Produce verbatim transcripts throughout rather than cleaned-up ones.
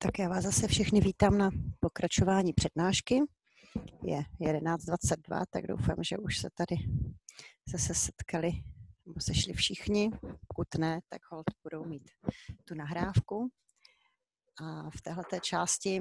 Tak já vás zase všechny vítám na pokračování přednášky. Je jedenáct dvacet dva, tak doufám, že už se tady zase setkali nebo sešli všichni. Pokud ne, tak holt budou mít tu nahrávku. A v téhleté části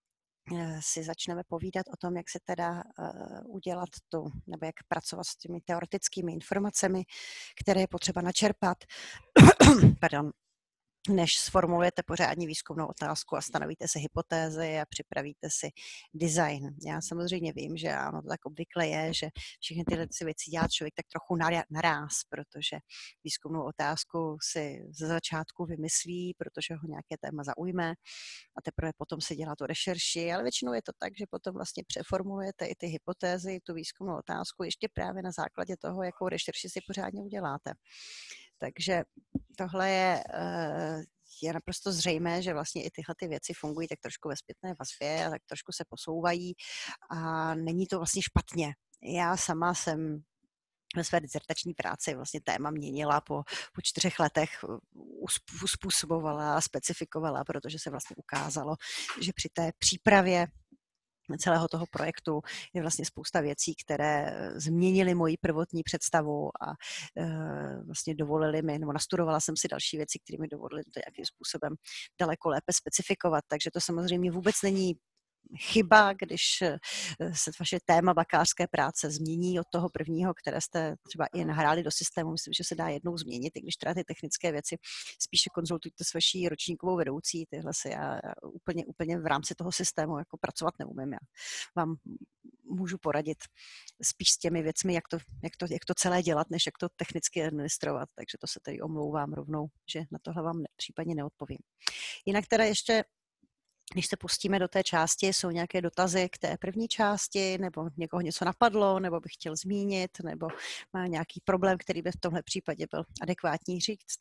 si začneme povídat o tom, jak se teda udělat tu, nebo jak pracovat s těmi teoretickými informacemi, které je potřeba načerpat. Pardon. Než sformulujete pořádně výzkumnou otázku a stanovíte si hypotézy a připravíte si design. Já samozřejmě vím, že ano, to tak obvykle je, že všechny tyhle věci dělá člověk tak trochu naráz, protože výzkumnou otázku si ze začátku vymyslí, protože ho nějaké téma zaujme a teprve potom se dělá tu rešerši, ale většinou je to tak, že potom vlastně přeformulujete i ty hypotézy, tu výzkumnou otázku ještě právě na základě toho, jakou rešerši si pořádně uděláte. Takže tohle je, je naprosto zřejmé, že vlastně i tyhle ty věci fungují tak trošku ve zpětné vazbě a tak trošku se posouvají a není to vlastně špatně. Já sama jsem ve své dizertační práci vlastně téma měnila po, po čtyřech letech, uspůsobovala a specifikovala, protože se vlastně ukázalo, že při té přípravě celého toho projektu je vlastně spousta věcí, které změnily moji prvotní představu a e, vlastně dovolily mi, nebo nastudovala jsem si další věci, které mi dovolily to nějakým způsobem daleko lépe specifikovat. Takže to samozřejmě vůbec není chyba, když se vaše téma bakalářské práce změní od toho prvního, které jste třeba i nahráli do systému. Myslím, že se dá jednou změnit, i když teda ty technické věci spíše konzultujte s vaší ročníkovou vedoucí. Tyhle si já úplně, úplně v rámci toho systému jako pracovat neumím. Já vám můžu poradit spíš s těmi věcmi, jak to, jak to, jak to celé dělat, než jak to technicky administrovat. Takže to se tady omlouvám rovnou, že na tohle vám případně neodpovím. Jinak teda ještě když se pustíme do té části, jsou nějaké dotazy k té první části, nebo někoho něco napadlo, nebo bych chtěl zmínit, nebo má nějaký problém, který by v tomhle případě byl adekvátní říct?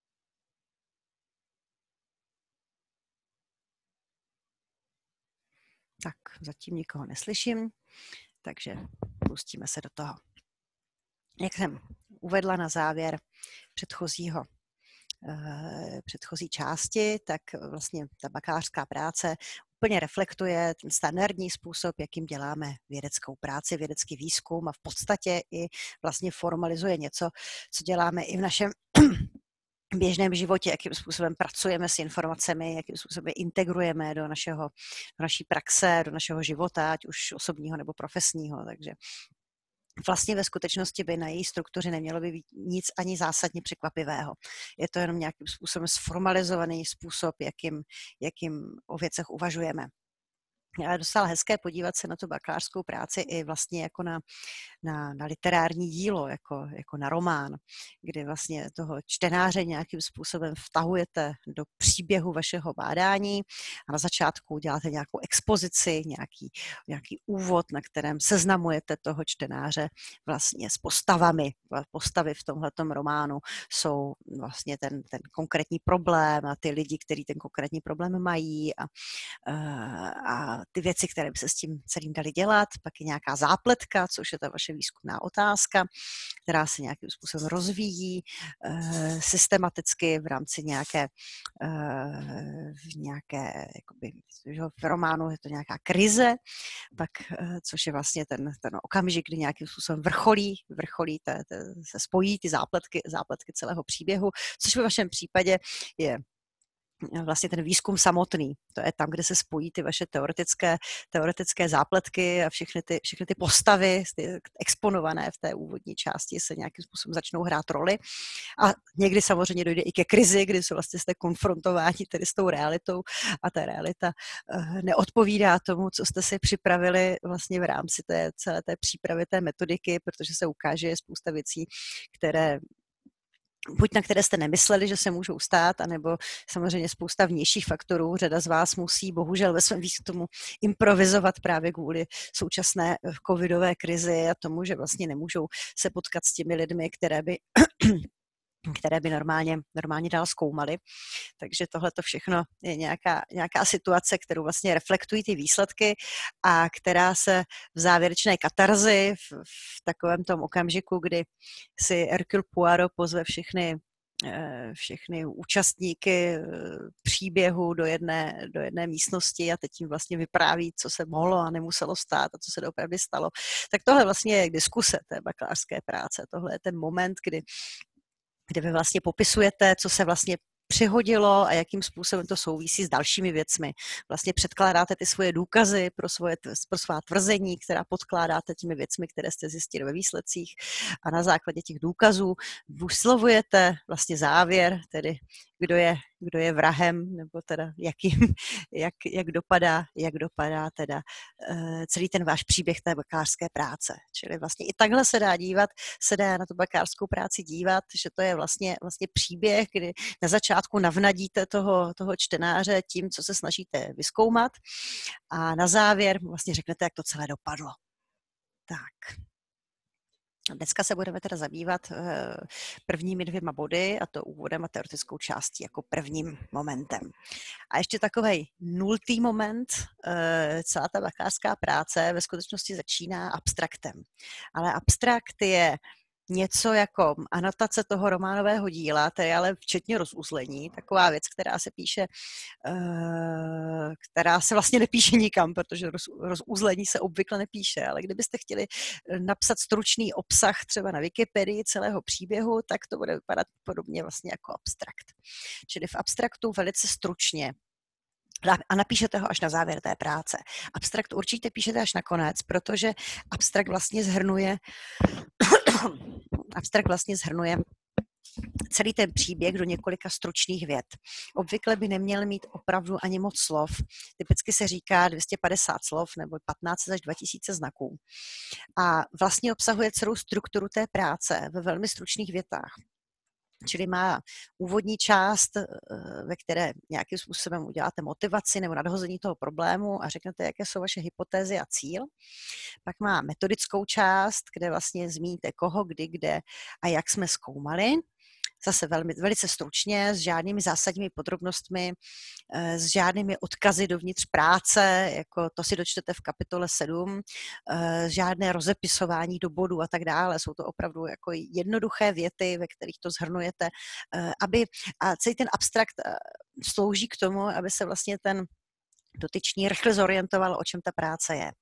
Tak, zatím nikoho neslyším, takže pustíme se do toho. Jak jsem uvedla na závěr předchozího předchozí části, tak vlastně ta bakalářská práce úplně reflektuje ten standardní způsob, jakým děláme vědeckou práci, vědecký výzkum a v podstatě i vlastně formalizuje něco, co děláme i v našem běžném životě, jakým způsobem pracujeme s informacemi, jakým způsobem integrujeme do, našeho, do naší praxe, do našeho života, ať už osobního nebo profesního. Takže vlastně ve skutečnosti by na její struktuře nemělo by být nic ani zásadně překvapivého. Je to jenom nějakým způsobem sformalizovaný způsob, jakým, jakým o věcech uvažujeme. Ale docela hezké podívat se na tu bakalářskou práci i vlastně jako na, na, na literární dílo, jako, jako na román, kdy vlastně toho čtenáře nějakým způsobem vtahujete do příběhu vašeho bádání a na začátku děláte nějakou expozici, nějaký, nějaký úvod, na kterém seznamujete toho čtenáře vlastně s postavami. Postavy v tomhletom románu jsou vlastně ten, ten konkrétní problém a ty lidi, kteří ten konkrétní problém mají a, a ty věci, které by se s tím celým dali dělat, pak je nějaká zápletka, což je ta vaše výzkumná otázka, která se nějakým způsobem rozvíjí e, systematicky v rámci nějaké, e, v nějaké jakoby, v románu je to nějaká krize, pak, e, což je vlastně ten, ten okamžik, kdy nějakým způsobem vrcholí, vrcholí te, te, se spojí ty zápletky, zápletky celého příběhu, což ve vašem případě je vlastně ten výzkum samotný. To je tam, kde se spojí ty vaše teoretické, teoretické zápletky a všechny ty, všechny ty postavy ty exponované v té úvodní části se nějakým způsobem začnou hrát roli. A někdy samozřejmě dojde i ke krizi, kdy se vlastně jste konfrontováni tedy s tou realitou a ta realita neodpovídá tomu, co jste si připravili vlastně v rámci té celé té přípravy té metodiky, protože se ukáže je spousta věcí, které buď na které jste nemysleli, že se můžou stát, anebo samozřejmě spousta vnějších faktorů. Řada z vás musí bohužel ve svém výzkumu improvizovat právě kvůli současné covidové krizi a tomu, že vlastně nemůžou se potkat s těmi lidmi, které by které by normálně, normálně dál zkoumaly. Takže tohle to všechno je nějaká, nějaká situace, kterou vlastně reflektují ty výsledky a která se v závěrečné katarzi, v, v takovém tom okamžiku, kdy si Hercule Poirot pozve všechny všechny účastníky příběhu do jedné, do jedné místnosti a teď jim vlastně vypráví, co se mohlo a nemuselo stát a co se doopravdy stalo. Tak tohle vlastně je diskuse té bakalářské práce. Tohle je ten moment, kdy, kdy vy vlastně popisujete, co se vlastně přihodilo a jakým způsobem to souvisí s dalšími věcmi. Vlastně předkládáte ty svoje důkazy pro, svoje, pro svá tvrzení, která podkládáte těmi věcmi, které jste zjistili ve výsledcích a na základě těch důkazů vyslovujete vlastně závěr, tedy kdo je, kdo je vrahem, nebo teda jakým, jak, jak dopadá, jak dopadá teda uh, celý ten váš příběh té bakalářské práce. Čili vlastně i takhle se dá dívat, se dá na tu bakalářskou práci dívat, že to je vlastně, vlastně příběh, kdy na začátku navnadíte toho, toho čtenáře tím, co se snažíte vyzkoumat a na závěr vlastně řeknete, jak to celé dopadlo. Tak. Dneska se budeme teda zabývat prvními dvěma body, a to úvodem a teoretickou částí jako prvním momentem. A ještě takovej nultý moment, celá ta bakalářská práce ve skutečnosti začíná abstraktem. Ale abstrakt je něco jako anotace toho románového díla, to je ale včetně rozuzlení, taková věc, která se píše, která se vlastně nepíše nikam, protože rozuzlení se obvykle nepíše, ale kdybyste chtěli napsat stručný obsah třeba na Wikipedii celého příběhu, tak to bude vypadat podobně vlastně jako abstrakt. Čili v abstraktu velice stručně a napíšete ho až na závěr té práce. Abstrakt určitě píšete až nakonec, protože abstrakt vlastně zhrnuje abstrakt vlastně zhrnuje celý ten příběh do několika stručných vět. Obvykle by neměl mít opravdu ani moc slov. Typicky se říká dvě stě padesát slov nebo patnáct až dva tisíce znaků. A vlastně obsahuje celou strukturu té práce ve velmi stručných větách. Čili má úvodní část, ve které nějakým způsobem uděláte motivaci nebo nadhození toho problému a řeknete, jaké jsou vaše hypotézy a cíl. Pak má metodickou část, kde vlastně zmíníte koho, kdy, kde a jak jsme zkoumali. Zase velmi, velice stručně, s žádnými zásadními podrobnostmi, s žádnými odkazy dovnitř práce, jako to si dočtete v kapitole sedm, žádné rozepisování do bodů a tak dále. Jsou to opravdu jako jednoduché věty, ve kterých to shrnujete, aby, a celý ten abstrakt slouží k tomu, aby se vlastně ten dotyčný rychle zorientoval, o čem ta práce je.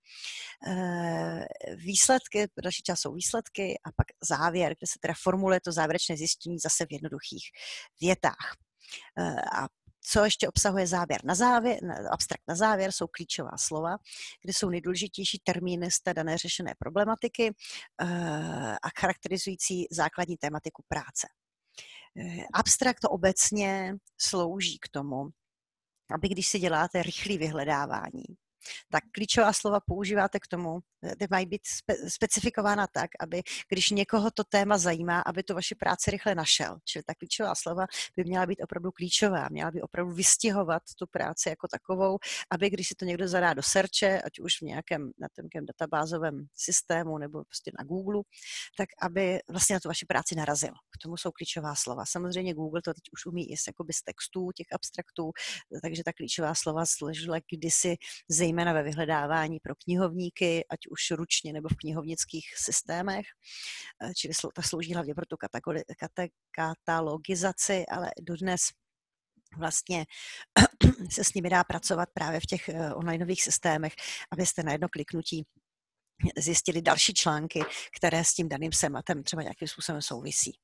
Výsledky, další část jsou výsledky a pak závěr, kde se teda formuluje to závěrečné zjištění zase v jednoduchých větách. A co ještě obsahuje závěr na závěr, abstrakt na závěr, jsou klíčová slova, kde jsou nejdůležitější termíny z té dané řešené problematiky a charakterizující základní tématiku práce. Abstrakt obecně slouží k tomu, aby když si děláte rychlé vyhledávání, tak klíčová slova používáte k tomu, ty mají být spe, specifikována tak, aby když někoho to téma zajímá, aby to vaši práci rychle našel. Čili ta klíčová slova by měla být opravdu klíčová, měla by opravdu vystihovat tu práci jako takovou, aby když si to někdo zadá do searche, ať už v nějakém na nějakém databázovém systému nebo prostě na Google, tak aby vlastně na tu vaši práci narazil. K tomu jsou klíčová slova. Samozřejmě Google to teď už umí i z, jakoby z textů těch abstraktů, takže ta klíčová slova složila kdysi zejména ve vyhledávání pro knihovníky, ať už ručně nebo v knihovnických systémech, čili ta slouží hlavně pro tu katalogizaci, ale dodnes vlastně se s nimi dá pracovat právě v těch onlineových systémech, abyste na jedno kliknutí zjistili další články, které s tím daným tématem třeba nějakým způsobem souvisí.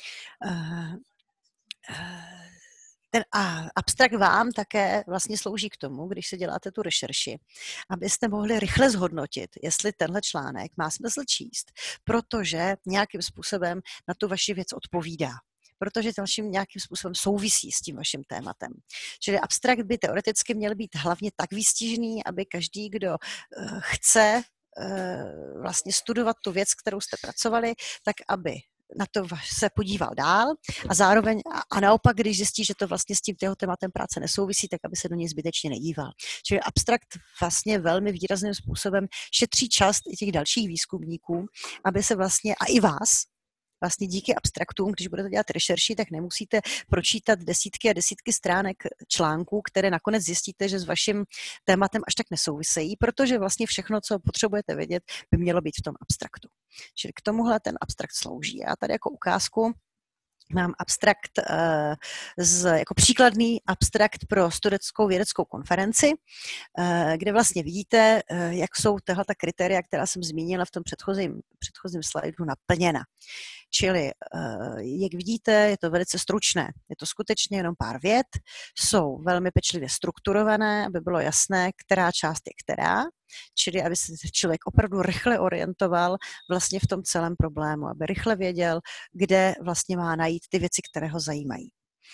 Ten a abstrakt vám také vlastně slouží k tomu, když se děláte tu rešerši, abyste mohli rychle zhodnotit, jestli tenhle článek má smysl číst, protože nějakým způsobem na tu vaši věc odpovídá, protože dalším nějakým způsobem souvisí s tím vaším tématem. Čili abstrakt by teoreticky měl být hlavně tak výstižný, aby každý, kdo chce vlastně studovat tu věc, kterou jste pracovali, tak aby na to se podíval dál a zároveň a naopak, když zjistí, že to vlastně s tím těho tématem práce nesouvisí, tak aby se do něj zbytečně nedíval. Čili abstrakt vlastně velmi výrazným způsobem šetří čas i těch dalších výzkumníků, aby se vlastně, a i vás, vlastně díky abstraktům, když budete dělat rešerši, tak nemusíte pročítat desítky a desítky stránek článků, které nakonec zjistíte, že s vaším tématem až tak nesouvisejí, protože vlastně všechno, co potřebujete vědět, by mělo být v tom abstraktu. Čili k tomuhle ten abstrakt slouží. Já tady jako ukázku mám abstrakt uh, z, jako příkladný abstrakt pro studentskou vědeckou konferenci, uh, kde vlastně vidíte, uh, jak jsou tahle ta kritéria, která jsem zmínila v tom předchozím, předchozím slajdu, naplněna. Čili, uh, jak vidíte, je to velice stručné. Je to skutečně jenom pár vět, jsou velmi pečlivě strukturované, aby bylo jasné, která část je která, čili aby se člověk opravdu rychle orientoval vlastně v tom celém problému, aby rychle věděl, kde vlastně má najít ty věci, které ho zajímají.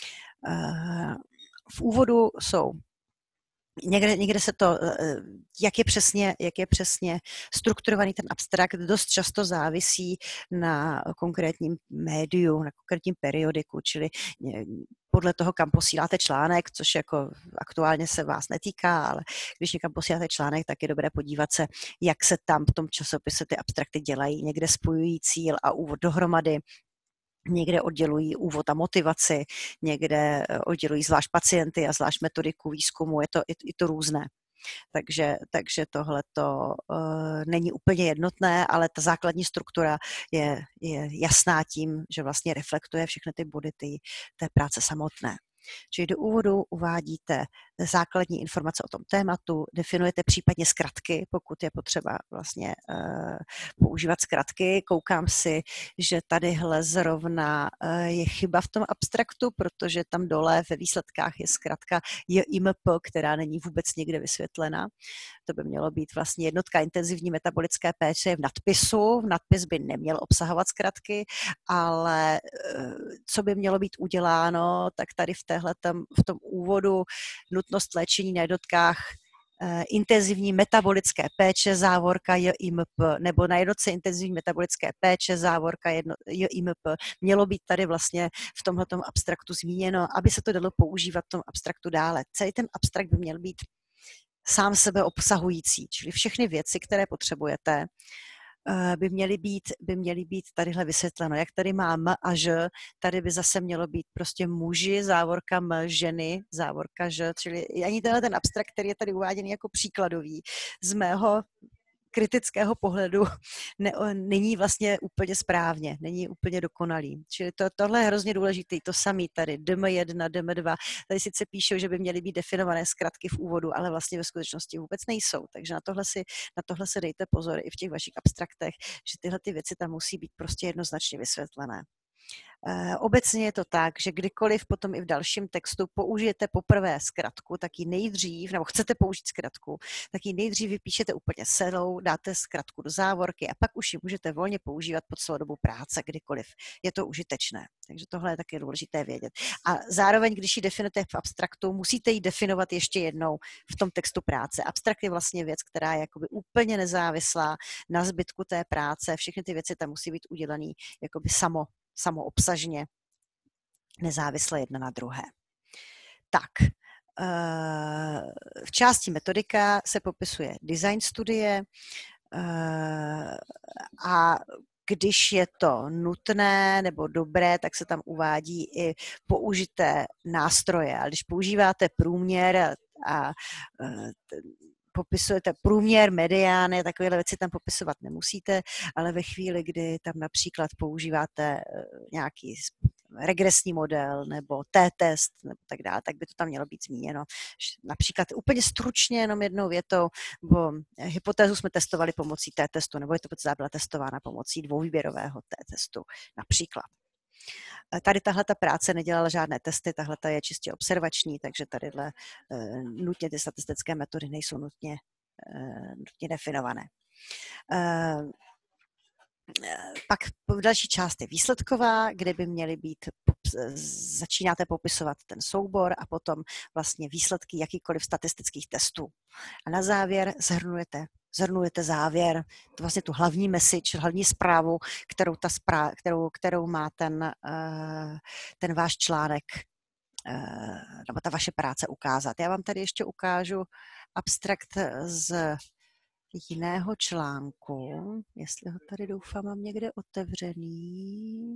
V úvodu jsou Někde, někde se to, jak je, přesně, jak je přesně strukturovaný ten abstrakt, dost často závisí na konkrétním médiu, na konkrétním periodiku, čili podle toho, kam posíláte článek, což jako aktuálně se vás netýká, ale když někam posíláte článek, tak je dobré podívat se, jak se tam v tom časopise ty abstrakty dělají. Někde spojují cíl a úvod dohromady, někde oddělují úvod a motivaci, někde oddělují zvlášť pacienty a zvlášť metodiku výzkumu, je to, je, je to různé. Takže, takže tohle to uh, není úplně jednotné, ale ta základní struktura je, je jasná tím, že vlastně reflektuje všechny ty body ty, té práce samotné. Čili do úvodu uvádíte základní informace o tom tématu, definujete případně zkratky, pokud je potřeba vlastně uh, používat zkratky. Koukám si, že tadyhle zrovna uh, je chyba v tom abstraktu, protože tam dole ve výsledkách je zkratka J I M P, která není vůbec nikde vysvětlena. To by mělo být vlastně jednotka intenzivní metabolické péče v nadpisu. Nadpis by neměl obsahovat zkratky, ale uh, co by mělo být uděláno, tak tady v téhletom, v tom úvodu nutnost léčení na jednotkách eh, intenzivní metabolické péče, závorka J I M P, nebo na jednotce intenzivní metabolické péče, závorka jedno, J I M P, mělo být tady vlastně v tomhletom abstraktu zmíněno, aby se to dalo používat v tom abstraktu dále. Celý ten abstrakt by měl být sám sebe obsahující, čili všechny věci, které potřebujete, by měly být, by měly být tadyhle vysvětleno. Jak tady má M a Ž, tady by zase mělo být prostě muži, závorka M, ženy, závorka Ž, čili ani tenhle ten abstrakt, který je tady uváděný jako příkladový, z mého kritického pohledu ne, není vlastně úplně správně, není úplně dokonalý. Čili to, tohle je hrozně důležité, to samé tady, D M jedna, D M dva, tady sice píšou, že by měly být definované zkratky v úvodu, ale vlastně ve skutečnosti vůbec nejsou, takže na tohle si, na tohle si dejte pozor i v těch vašich abstraktech, že tyhle ty věci tam musí být prostě jednoznačně vysvětlené. Obecně je to tak, že kdykoliv potom i v dalším textu použijete poprvé zkratku, tak ji nejdřív, nebo chcete použít zkratku, tak ji nejdřív vypíšete úplně celou, dáte zkratku do závorky a pak už ji můžete volně používat po celou dobu práce, kdykoliv. Je to užitečné, takže tohle je taky důležité vědět. A zároveň, když ji definujete v abstraktu, musíte ji definovat ještě jednou v tom textu práce. Abstrakt je vlastně věc, která je jakoby úplně nezávislá na zbytku té práce, všechny ty věci tam musí být udělané jakoby samo samoobsažně, nezávisle jedna na druhé. Tak, v části metodika se popisuje design studie a když je to nutné nebo dobré, tak se tam uvádí i použité nástroje. A když používáte průměr a, a popisujete průměr, mediány, takovéhle věci tam popisovat nemusíte, ale ve chvíli, kdy tam například používáte nějaký regresní model nebo T-test nebo tak dále, tak by to tam mělo být zmíněno. Například úplně stručně jenom jednou větou, bo hypotézu jsme testovali pomocí T-testu, nebo hypotéza byla testována pomocí dvouvýběrového T-testu například. Tady tahle ta práce nedělala žádné testy, tahle ta je čistě observační, takže tadyhle uh, nutně ty statistické metody nejsou nutně, uh, nutně definované. Uh, Pak další část je výsledková, kde by měly být, začínáte popisovat ten soubor a potom vlastně výsledky jakýkoliv statistických testů. A na závěr zhrnujete, zhrnujete závěr, to vlastně tu hlavní message, hlavní zprávu, kterou, ta zpráv, kterou, kterou má ten, ten váš článek nebo ta vaše práce ukázat. Já vám tady ještě ukážu abstrakt z jiného článku, jestli ho tady doufám mám někde otevřený.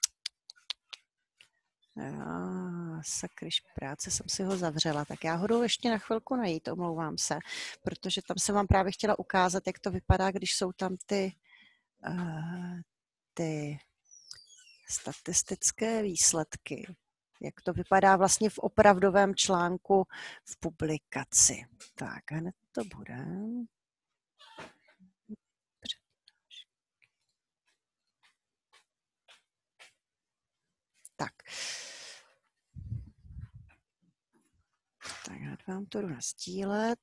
Já, sakryš práce, jsem si ho zavřela, tak já ho jdu ještě na chvilku najít, omlouvám se, protože tam jsem vám právě chtěla ukázat, jak to vypadá, když jsou tam ty, uh, ty Statistické výsledky. Jak to vypadá vlastně v opravdovém článku v publikaci. Tak, hned to bude. Tak. Tak, hned vám to jdu nasdílet.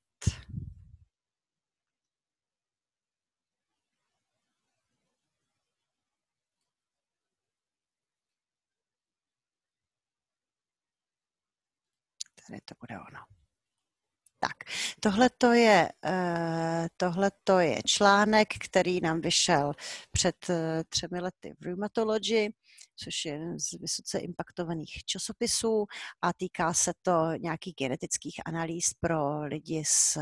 Tady to bude ono. Tak, tohleto je, tohleto je článek, který nám vyšel před třemi lety v Rheumatology, což je jeden z vysoce impaktovaných časopisů a týká se to nějakých genetických analýz pro lidi s,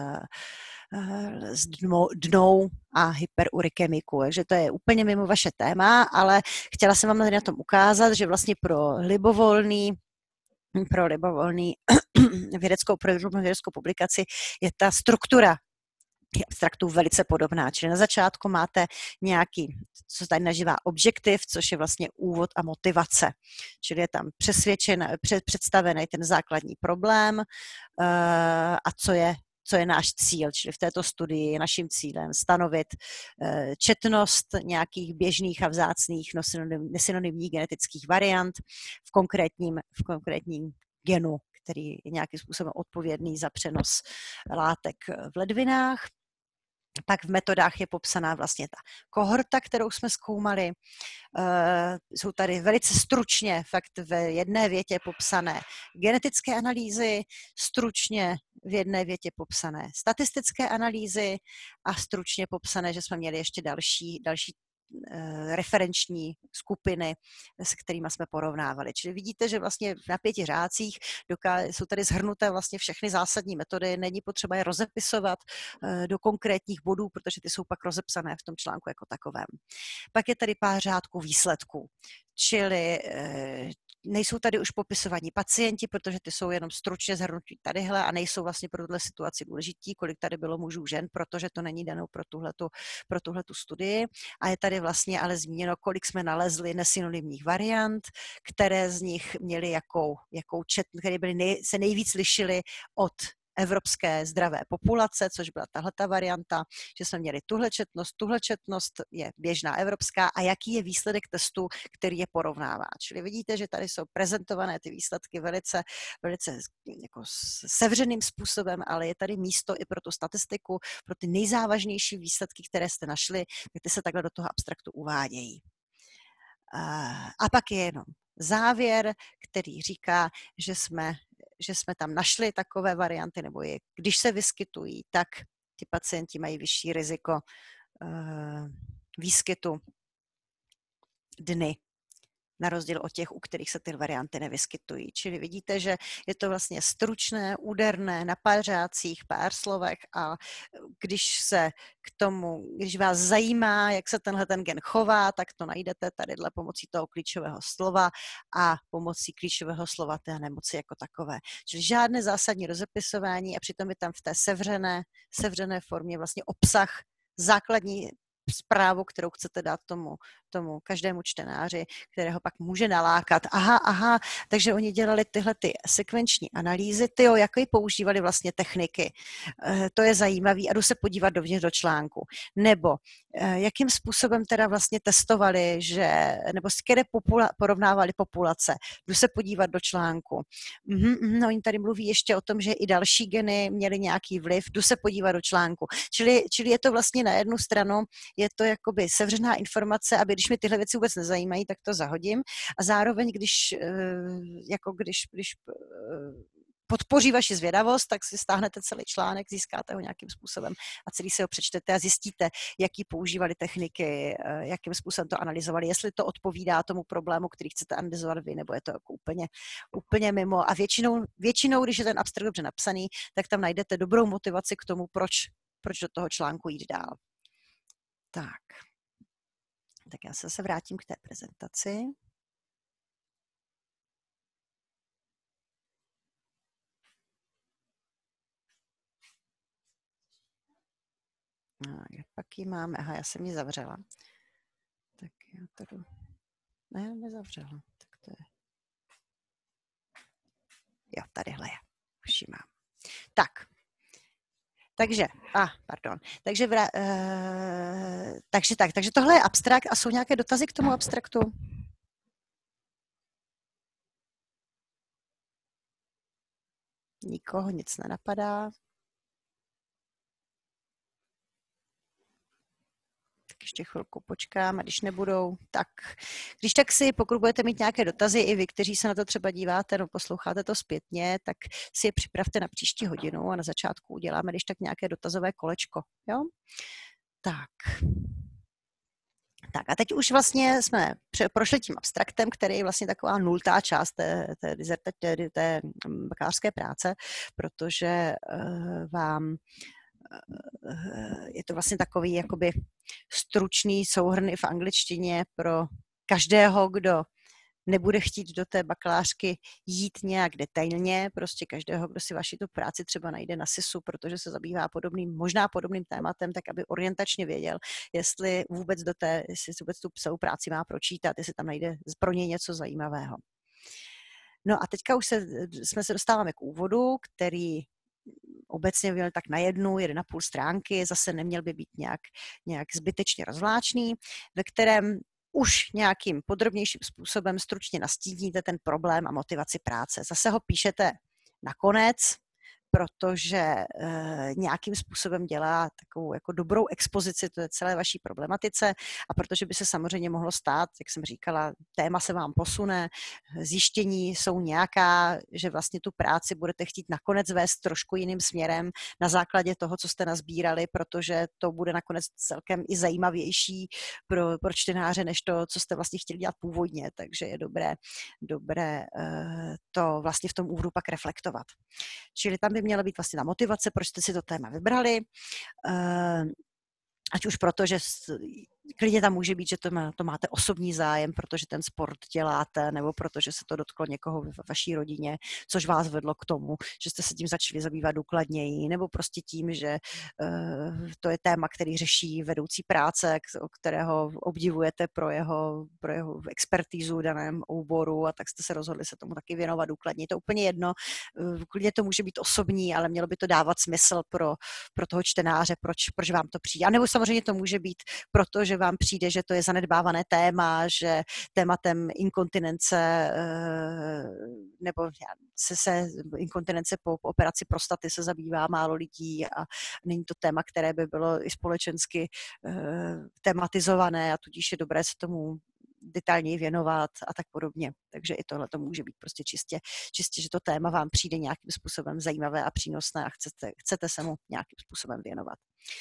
s dnou a hyperurikemiku. Takže to je úplně mimo vaše téma, ale chtěla jsem vám tady na tom ukázat, že vlastně pro libovolný pro libovolný vědeckou, pro vědeckou publikaci je ta struktura abstraktů velice podobná. Čili na začátku máte nějaký, co se tady nažívá objektiv, což je vlastně úvod a motivace. Čili je tam přesvědčen, představený ten základní problém a co je co je náš cíl, čili v této studii je naším cílem stanovit četnost nějakých běžných a vzácných nesynonymních genetických variant v konkrétním, v konkrétním genu, který je nějakým způsobem odpovědný za přenos látek v ledvinách. Pak v metodách je popsaná vlastně ta kohorta, kterou jsme zkoumali. Uh, jsou tady velice stručně, fakt v jedné větě popsané genetické analýzy, stručně v jedné větě popsané statistické analýzy a stručně popsané, že jsme měli ještě další, další referenční skupiny, s kterými jsme porovnávali. Čili vidíte, že vlastně na pěti řádcích jsou tady shrnuté vlastně všechny zásadní metody, není potřeba je rozepisovat do konkrétních bodů, protože ty jsou pak rozepsané v tom článku jako takovém. Pak je tady pár řádků výsledků, čili nejsou tady už popisovaní pacienti, protože ty jsou jenom stručně shrnutí tadyhle a nejsou vlastně pro tuhle situaci důležití, kolik tady bylo mužů žen, protože to není danou pro tuhletu, pro tuhletu studii. A je tady vlastně ale zmíněno, kolik jsme nalezli nesynonymních variant, které z nich měly jakou, jakou čet, které byly nej, se nejvíc lišily od evropské zdravé populace, což byla tahleta varianta, že jsme měli tuhle četnost, tuhle četnost je běžná evropská a jaký je výsledek testu, který je porovnává. Čili vidíte, že tady jsou prezentované ty výsledky velice, velice jako sevřeným způsobem, ale je tady místo i pro tu statistiku, pro ty nejzávažnější výsledky, které jste našli, tak ty se takhle do toho abstraktu uvádějí. A pak je jenom závěr, který říká, že jsme že jsme tam našli takové varianty, nebo je, když se vyskytují, tak ti pacienti mají vyšší riziko uh, výskytu dny, na rozdíl od těch, u kterých se ty varianty nevyskytují. Čili vidíte, že je to vlastně stručné, úderné, na pár řádcích, pár slovech a když se k tomu, když vás zajímá, jak se tenhle ten gen chová, tak to najdete tadyhle pomocí toho klíčového slova a pomocí klíčového slova té nemoci jako takové. Čili žádné zásadní rozepisování a přitom je tam v té sevřené, sevřené formě vlastně obsah, základní zprávu, kterou chcete dát tomu, tomu každému čtenáři, kterého pak může nalákat. Aha, aha, takže oni dělali tyhle ty sekvenční analýzy, tyjo, jaké používali vlastně techniky. E, to je zajímavý a jdu se podívat dovnitř do článku. Nebo e, jakým způsobem teda vlastně testovali, že, nebo s které popula, porovnávali populace. Jdu se podívat do článku. Mhm, no, oni tady mluví ještě o tom, že i další geny měly nějaký vliv. Jdu se podívat do článku. Čili, čili je to vlastně na jednu stranu je to jakoby sevřená informace, aby když mi tyhle věci vůbec nezajímají, tak to zahodím. A zároveň, když, jako když, když podpoří vaši zvědavost, tak si stáhnete celý článek, získáte ho nějakým způsobem a celý si ho přečtete a zjistíte, jaký používali techniky, jakým způsobem to analyzovali, jestli to odpovídá tomu problému, který chcete analyzovat vy, nebo je to jako úplně, úplně mimo. A většinou, většinou, když je ten abstrakt dobře napsaný, tak tam najdete dobrou motivaci k tomu, proč, proč do toho článku jít dál. Tak, tak já se zase vrátím k té prezentaci. No, pak ji máme, aha, já jsem ji zavřela. Tak já to jdu Ne, nezavřela. Tak to je... Jo, tadyhle je. Už ji mám. Tak. Takže, ah, pardon. Takže, vra, uh, takže tak, takže tohle je abstrakt a jsou nějaké dotazy k tomu abstraktu? Nikoho nic nenapadá. Tak ještě chvilku počkám a když nebudou, tak když tak si, pokud budete mít nějaké dotazy, i vy, kteří se na to třeba díváte, no posloucháte to zpětně, tak si je připravte na příští hodinu a na začátku uděláme když tak nějaké dotazové kolečko, jo? Tak. Tak a teď už vlastně jsme prošli tím abstraktem, který je vlastně taková nultá část té, té, té, té bakalářské práce, protože uh, vám uh, je to vlastně takový jakoby stručný souhrn i v angličtině pro každého, kdo nebude chtít do té bakalářky jít nějak detailně, prostě každého, kdo si vaši tu práci třeba najde na sisu, protože se zabývá podobným, možná podobným tématem, tak aby orientačně věděl, jestli vůbec do té, jestli vůbec tu psou práci má pročítat, jestli tam najde pro něj něco zajímavého. No a teďka už se, jsme se dostáváme k úvodu, který obecně byl tak na jednu, jeden a půl stránky, zase neměl by být nějak, nějak zbytečně rozvláčný, ve kterém už nějakým podrobnějším způsobem stručně nastíníte ten problém a motivaci práce. Zase ho píšete nakonec, protože e, nějakým způsobem dělá takovou jako dobrou expozici té celé vaší problematice a protože by se samozřejmě mohlo stát, jak jsem říkala, téma se vám posune, zjištění jsou nějaká, že vlastně tu práci budete chtít nakonec vést trošku jiným směrem na základě toho, co jste nazbírali, protože to bude nakonec celkem i zajímavější pro, pro čtenáře, než to, co jste vlastně chtěli dělat původně, takže je dobré, dobré e, to vlastně v tom úvodu pak reflektovat. Čili tam by měla být vlastně ta motivace, proč jste si to téma vybrali. Ať už proto, že klidně tam může být, že to, má, to máte osobní zájem, protože ten sport děláte, nebo protože se to dotklo někoho v vaší rodině, což vás vedlo k tomu, že jste se tím začali zabývat důkladněji, nebo prostě tím, že uh, to je téma, který řeší vedoucí práce, kterého obdivujete pro jeho, pro jeho expertízu v daném oboru a tak jste se rozhodli se tomu taky věnovat důkladně. Je to úplně jedno, uh, klidně to může být osobní, ale mělo by to dávat smysl pro, pro toho čtenáře, proč, proč vám to přijde. A nebo samozřejmě to může být proto, že vám přijde, že to je zanedbávané téma, že tématem inkontinence nebo se, se inkontinence po operaci prostaty se zabývá málo lidí a není to téma, které by bylo i společensky tematizované a tudíž je dobré se tomu detailněji věnovat a tak podobně. Takže i tohle to může být prostě čistě, čistě, že to téma vám přijde nějakým způsobem zajímavé a přínosné a chcete, chcete se mu nějakým způsobem věnovat.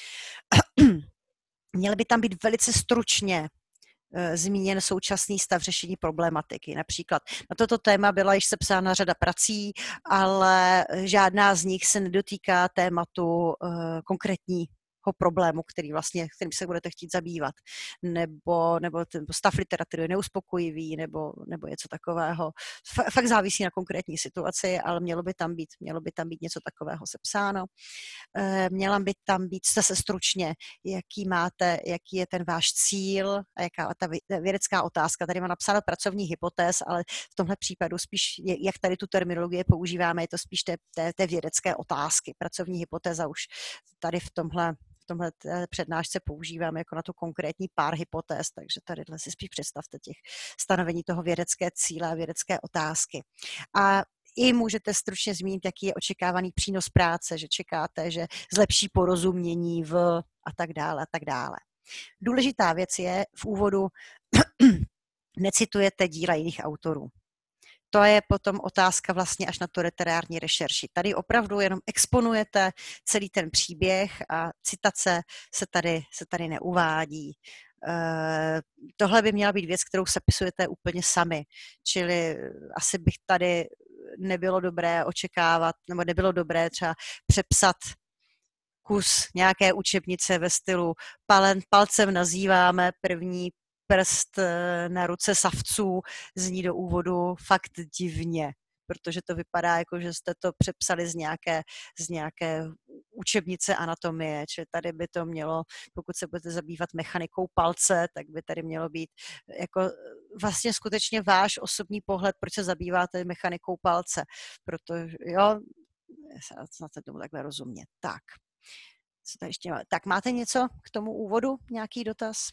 Měl by tam být velice stručně e, zmíněn současný stav řešení problematiky. Například na toto téma byla již sepsána řada prací, ale žádná z nich se nedotýká tématu e, konkrétní problému, který vlastně, kterým se budete chtít zabývat, nebo, nebo ten stav literatury je neuspokojivý, nebo, nebo něco takového. Fakt závisí na konkrétní situaci, ale mělo by tam být, mělo by tam být něco takového sepsáno. Měla by tam být zase stručně, jaký máte, jaký je ten váš cíl a jaká ta vědecká otázka. Tady má napsáno pracovní hypotéz, ale v tomhle případu spíš, jak tady tu terminologii používáme, je to spíš té, té, té vědecké otázky. Pracovní hypotéza už tady v tomhle v tomhle přednášce používáme jako na tu konkrétní pár hypotéz, takže tadyhle si spíš představte těch stanovení toho vědecké cíle a vědecké otázky. A i můžete stručně zmínit, jaký je očekávaný přínos práce, že čekáte, že zlepší porozumění v a tak dále a tak dále. Důležitá věc je v úvodu necitujete díla jiných autorů. To je potom otázka vlastně až na tu literární rešerši. Tady opravdu jenom exponujete celý ten příběh a citace se tady, se tady neuvádí. Uh, tohle by měla být věc, kterou sepisujete úplně sami. Čili asi bych tady nebylo dobré očekávat, nebo nebylo dobré třeba přepsat kus nějaké učebnice ve stylu palen, palcem nazýváme první prst na ruce savců, zní do úvodu fakt divně, protože to vypadá jako, že jste to přepsali z nějaké, z nějaké učebnice anatomie, čili tady by to mělo, pokud se budete zabývat mechanikou palce, tak by tady mělo být jako vlastně skutečně váš osobní pohled, proč se zabýváte mechanikou palce. Protože, jo, snad se tomu takhle rozumět. Tak, co tady ještě má? Tak máte něco k tomu úvodu? Nějaký dotaz?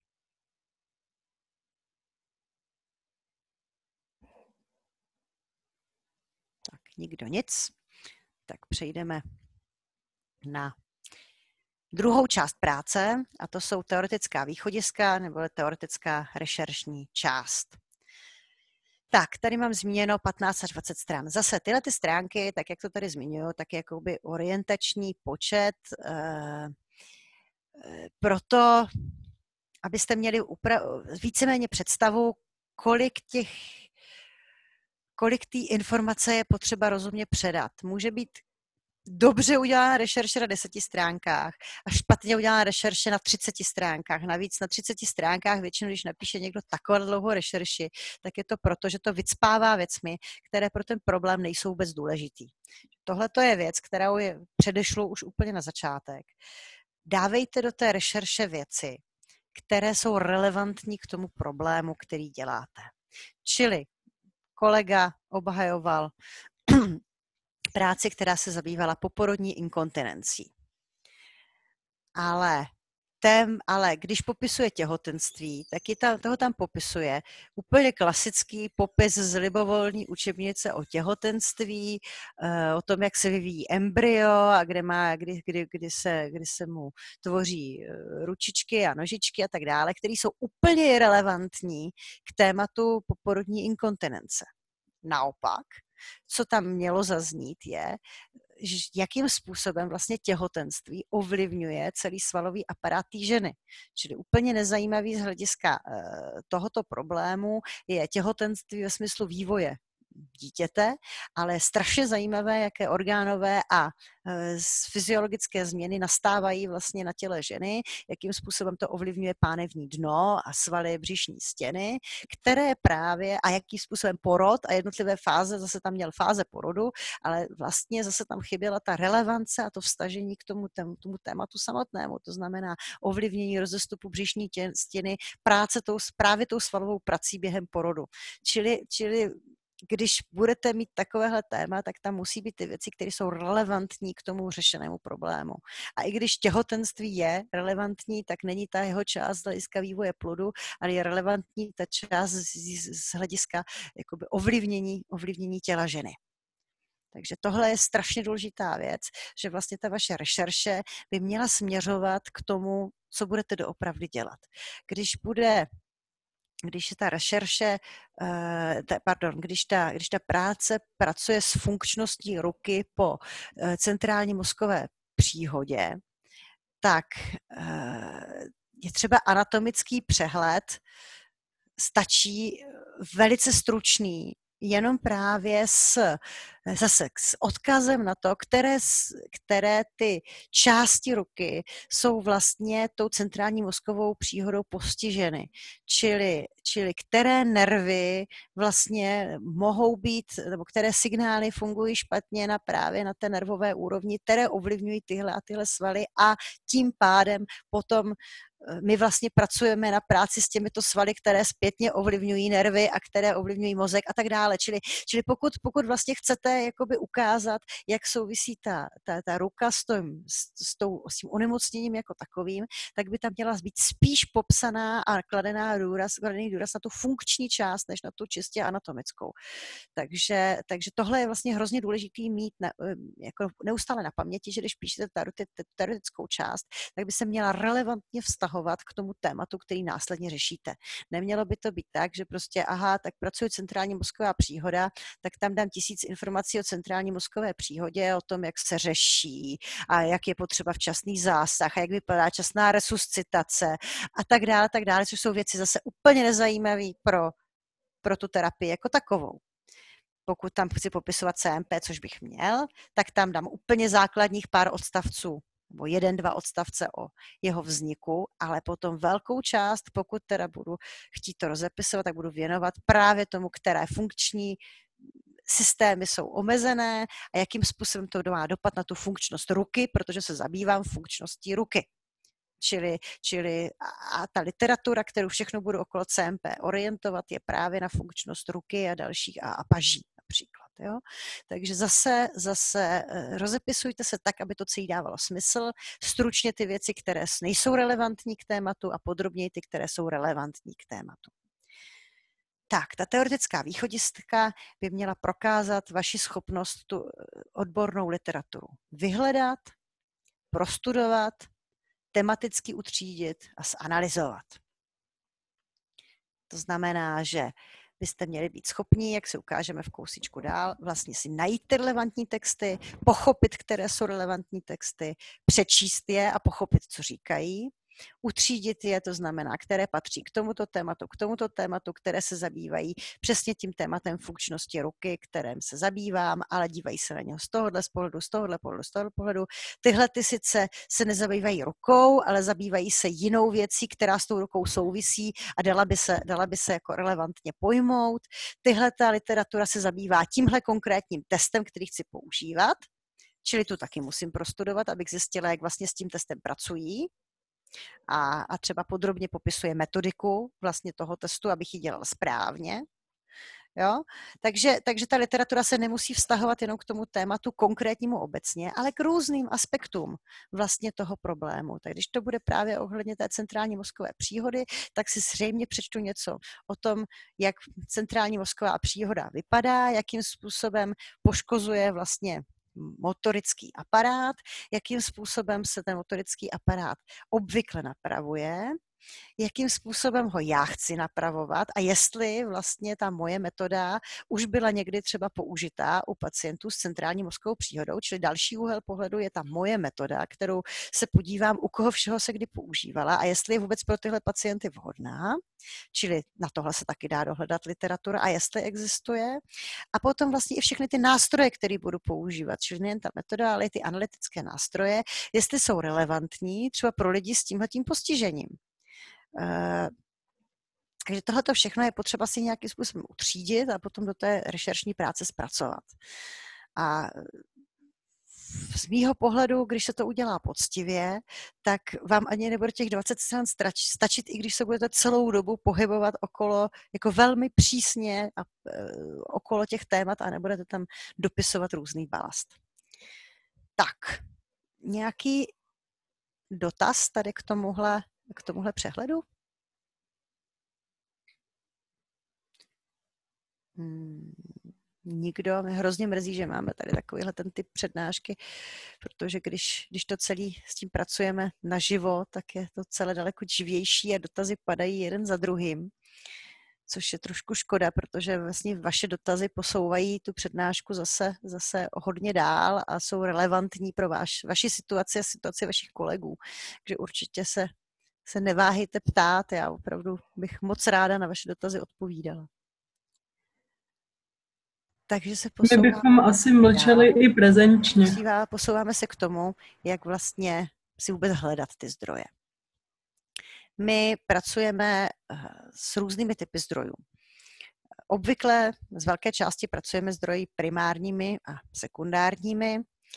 Tak, nikdo nic. Tak přejdeme na druhou část práce, a to jsou teoretická východiska nebo teoretická rešeršní část. Tak, tady mám zmíněno patnáct až dvacet stran. Zase tyhle ty stránky, tak jak to tady zmiňuji, tak je jakoby orientační počet eh, proto, abyste měli upra- víceméně představu, kolik těch kolik té informace je potřeba rozumně předat. Může být dobře udělaná rešerše na deseti stránkách a špatně udělaná rešerše na třiceti stránkách. Navíc na třiceti stránkách většinou, když napíše někdo takovou dlouhou rešerši, tak je to proto, že to vycpává věcmi, které pro ten problém nejsou vůbec důležitý. Tohle to je věc, kterou je předešlo už úplně na začátek. Dávejte do té rešerše věci, které jsou relevantní k tomu problému, který děláte. Čili kolega obhajoval práci, která se zabývala poporodní inkontinencí. Ale, tém, ale když popisuje těhotenství, tak je tam, toho tam popisuje úplně klasický popis z libovolní učebnice o těhotenství, o tom, jak se vyvíjí embryo a kde, má, kdy, kdy, kdy, se, kdy se mu tvoří ručičky a nožičky a tak dále, které jsou úplně irelevantní k tématu poporodní inkontinence. Naopak, co tam mělo zaznít, je, jakým způsobem vlastně těhotenství ovlivňuje celý svalový aparát té ženy. Čili úplně nezajímavý z hlediska tohoto problému je těhotenství ve smyslu vývoje dítěte, ale je strašně zajímavé, jaké orgánové a fyziologické změny nastávají vlastně na těle ženy, jakým způsobem to ovlivňuje pánevní dno a svaly břišní stěny, které právě, a jakým způsobem porod a jednotlivé fáze, zase tam měl fáze porodu, ale vlastně zase tam chyběla ta relevance a to vztažení k tomu, tomu, tomu tématu samotnému, to znamená ovlivnění rozestupu břišní stěny, práce tou, právě tou svalovou prací během porodu. Čili, čili když budete mít takovéhle téma, tak tam musí být ty věci, které jsou relevantní k tomu řešenému problému. A i když těhotenství je relevantní, tak není ta jeho část z hlediska vývoje plodu, ale je relevantní ta část z, z hlediska jakoby ovlivnění, ovlivnění těla ženy. Takže tohle je strašně důležitá věc, že vlastně ta vaše rešerše by měla směřovat k tomu, co budete doopravdy dělat. Když bude když ta rešerše, pardon, když ta, když ta práce pracuje s funkčností ruky po centrální mozkové příhodě, tak je třeba anatomický přehled, stačí velice stručný, jenom právě s, zase s odkazem na to, které, které ty části ruky jsou vlastně tou centrální mozkovou příhodou postiženy. Čili, čili které nervy vlastně mohou být, nebo které signály fungují špatně na právě na té nervové úrovni, které ovlivňují tyhle a tyhle svaly a tím pádem potom my vlastně pracujeme na práci s těmito svaly, které zpětně ovlivňují nervy a které ovlivňují mozek a tak dále. Čili, čili pokud, pokud vlastně chcete jakoby ukázat, jak souvisí ta, ta, ta ruka s, tím, s, s, tou, s tím onemocněním jako takovým, tak by tam měla být spíš popsaná a kladená důraz, kladený důraz na tu funkční část, než na tu čistě anatomickou. Takže, takže tohle je vlastně hrozně důležitý mít na, jako neustále na paměti, že když píšete teoretickou část, tak by se měla relevantně vztahovat k tomu tématu, který následně řešíte. Nemělo by to být tak, že prostě, aha, tak pracuje centrální mozková příhoda, tak tam dám tisíc informací o centrální mozkové příhodě, o tom, jak se řeší a jak je potřeba včasný zásah a jak vypadá časná resuscitace a tak dále, tak dále, což jsou věci zase úplně nezajímavé pro, pro tu terapii jako takovou. Pokud tam chci popisovat C M P, což bych měl, tak tam dám úplně základních pár odstavců nebo jeden, dva odstavce o jeho vzniku, ale potom velkou část, pokud teda budu chtít to rozepisovat, tak budu věnovat právě tomu, které funkční systémy jsou omezené a jakým způsobem to má dopad na tu funkčnost ruky, protože se zabývám funkčností ruky. Čili, čili a ta literatura, kterou všechno budu okolo C M P orientovat, je právě na funkčnost ruky a dalších a, a paží například. Jo? Takže zase, zase rozepisujte se tak, aby to celý dávalo smysl, stručně ty věci, které nejsou relevantní k tématu a podrobněji ty, které jsou relevantní k tématu. Tak, ta teoretická východistka by měla prokázat vaši schopnost tu odbornou literaturu vyhledat, prostudovat, tematicky utřídit a zanalyzovat. To znamená, že byste měli být schopni, jak si ukážeme v kousíčku dál, vlastně si najít ty relevantní texty, pochopit, které jsou relevantní texty, přečíst je a pochopit, co říkají, utřídit je, to znamená, které patří k tomuto tématu, k tomuto tématu, které se zabývají přesně tím tématem funkčnosti ruky, kterým se zabývám, ale dívají se na něho z tohohle z pohledu, z tohohle pohledu, z tohohle pohledu. Tyhle ty sice se nezabývají rukou, ale zabývají se jinou věcí, která s tou rukou souvisí a dala by se, dala by se jako relevantně pojmout. Tyhle ta literatura se zabývá tímhle konkrétním testem, který chci používat, čili tu taky musím prostudovat, abych zjistila, jak vlastně s tím testem pracují. A, a třeba podrobně popisuje metodiku vlastně toho testu, abych ji dělal správně. Jo? Takže, takže ta literatura se nemusí vztahovat jenom k tomu tématu konkrétnímu obecně, ale k různým aspektům vlastně toho problému. Tak když to bude právě ohledně té centrální mozkové příhody, tak si zřejmě přečtu něco o tom, jak centrální mozková příhoda vypadá, jakým způsobem poškozuje vlastně motorický aparát, jakým způsobem se ten motorický aparát obvykle napravuje, jakým způsobem ho já chci napravovat a jestli vlastně ta moje metoda už byla někdy třeba použitá u pacientů s centrální mozkovou příhodou, čili další úhel pohledu je ta moje metoda, kterou se podívám, u koho všeho se kdy používala a jestli je vůbec pro tyhle pacienty vhodná, čili na tohle se taky dá dohledat literatura a jestli existuje. A potom vlastně i všechny ty nástroje, které budu používat, čili nejen ta metoda, ale i ty analytické nástroje, jestli jsou relevantní třeba pro lidi s tímhletím postižením. Uh, takže tohleto všechno je potřeba si nějakým způsobem utřídit a potom do té rešeršní práce zpracovat. A z mýho pohledu, když se to udělá poctivě, tak vám ani nebude těch dvacet stran stačit, i když se budete celou dobu pohybovat okolo, jako velmi přísně a, uh, okolo těch témat a nebudete tam dopisovat různý balast. Tak, nějaký dotaz tady k tomuhle, k tomuhle přehledu? Hmm, nikdo. Mě hrozně mrzí, že máme tady takovýhle ten typ přednášky, protože když, když to celý s tím pracujeme naživo, tak je to celé daleko živější a dotazy padají jeden za druhým, což je trošku škoda, protože vlastně vaše dotazy posouvají tu přednášku zase, zase hodně dál a jsou relevantní pro vaš, vaši situaci a situaci vašich kolegů. Takže určitě se, se neváhejte ptát, já opravdu bych moc ráda na vaše dotazy odpovídala. Takže se posouváme. My bychom asi mlčeli dál. I prezenčně. Posouváme se k tomu, jak vlastně si vůbec hledat ty zdroje. My pracujeme s různými typy zdrojů. Obvykle z velké části pracujeme zdroji primárními a sekundárními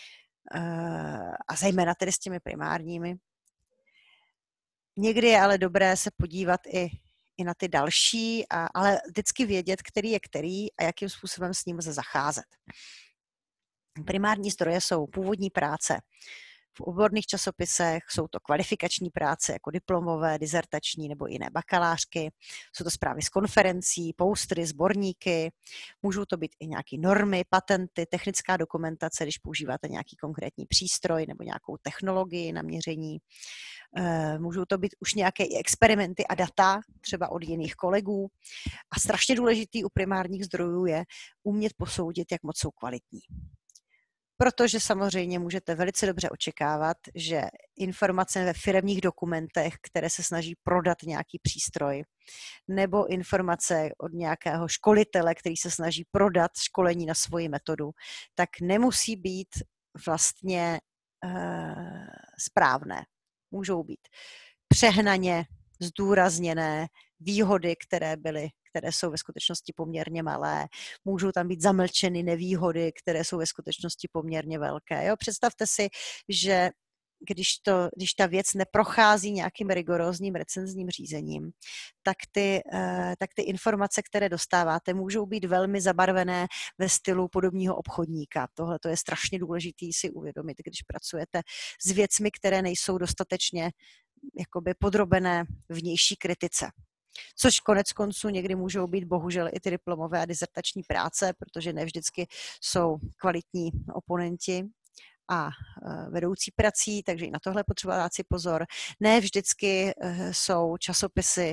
a zejména tedy s těmi primárními. Někdy je ale dobré se podívat i, i na ty další, a, ale vždycky vědět, který je který a jakým způsobem s ním lze zacházet. Primární zdroje jsou původní práce v odborných časopisech, jsou to kvalifikační práce jako diplomové, dizertační nebo jiné bakalářky, jsou to zprávy z konferencí, poustry, sborníky, můžou to být i nějaké normy, patenty, technická dokumentace, když používáte nějaký konkrétní přístroj nebo nějakou technologii na měření. Můžou to být už nějaké i experimenty a data, třeba od jiných kolegů. A strašně důležitý u primárních zdrojů je umět posoudit, jak moc jsou kvalitní. Protože samozřejmě můžete velice dobře očekávat, že informace ve firemních dokumentech, které se snaží prodat nějaký přístroj, nebo informace od nějakého školitele, který se snaží prodat školení na svoji metodu, tak nemusí být vlastně uh, správné. Můžou být přehnaně zdůrazněné výhody, které byly, které jsou ve skutečnosti poměrně malé. Můžou tam být zamlčeny nevýhody, které jsou ve skutečnosti poměrně velké. Jo? Představte si, že když, to, když ta věc neprochází nějakým rigorózním recenzním řízením, tak ty, tak ty informace, které dostáváte, můžou být velmi zabarvené ve stylu podobního obchodníka. Tohle to je strašně důležité si uvědomit, když pracujete s věcmi, které nejsou dostatečně jakoby podrobené vnější kritice. Což konec konců někdy můžou být bohužel i ty diplomové a dizertační práce, protože ne vždycky jsou kvalitní oponenti a vedoucí prací, takže i na tohle potřeba dát si pozor. Ne vždycky jsou časopisy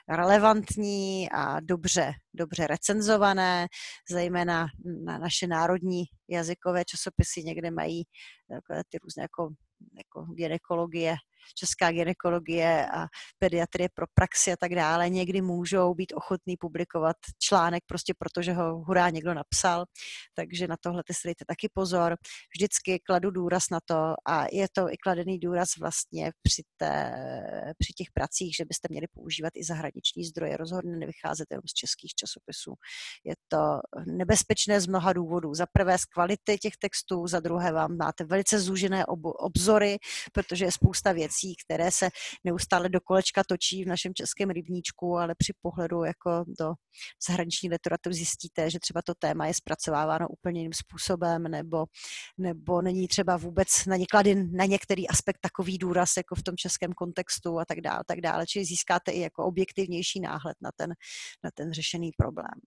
relevantní a dobře, dobře recenzované, zejména na naše národní jazykové časopisy někde mají ty různé jako, jako gynekologie, česká gynekologie a pediatrie pro praxi a tak dále, někdy můžou být ochotní publikovat článek prostě protože ho hurá někdo napsal, takže na tohle si dejte taky pozor. Vždycky kladu důraz na to a je to i kladený důraz vlastně při, té, při těch pracích, že byste měli používat i zahraniční zdroje, rozhodně nevycházet jenom z českých časopisů. Je to nebezpečné z mnoha důvodů. Za prvé z kvality těch textů, za druhé vám máte velice zúžené ob- obzory, protože je spousta věcí, které se neustále do kolečka točí v našem českém rybníčku, ale při pohledu jako do zahraniční literatury zjistíte, že třeba to téma je zpracováváno úplně jiným způsobem, nebo, nebo není třeba vůbec na, něklady, na některý aspekt takový důraz jako v tom českém kontextu a tak dále, tak dále. Čili získáte i jako objektivnější náhled na ten, na ten řešený problém.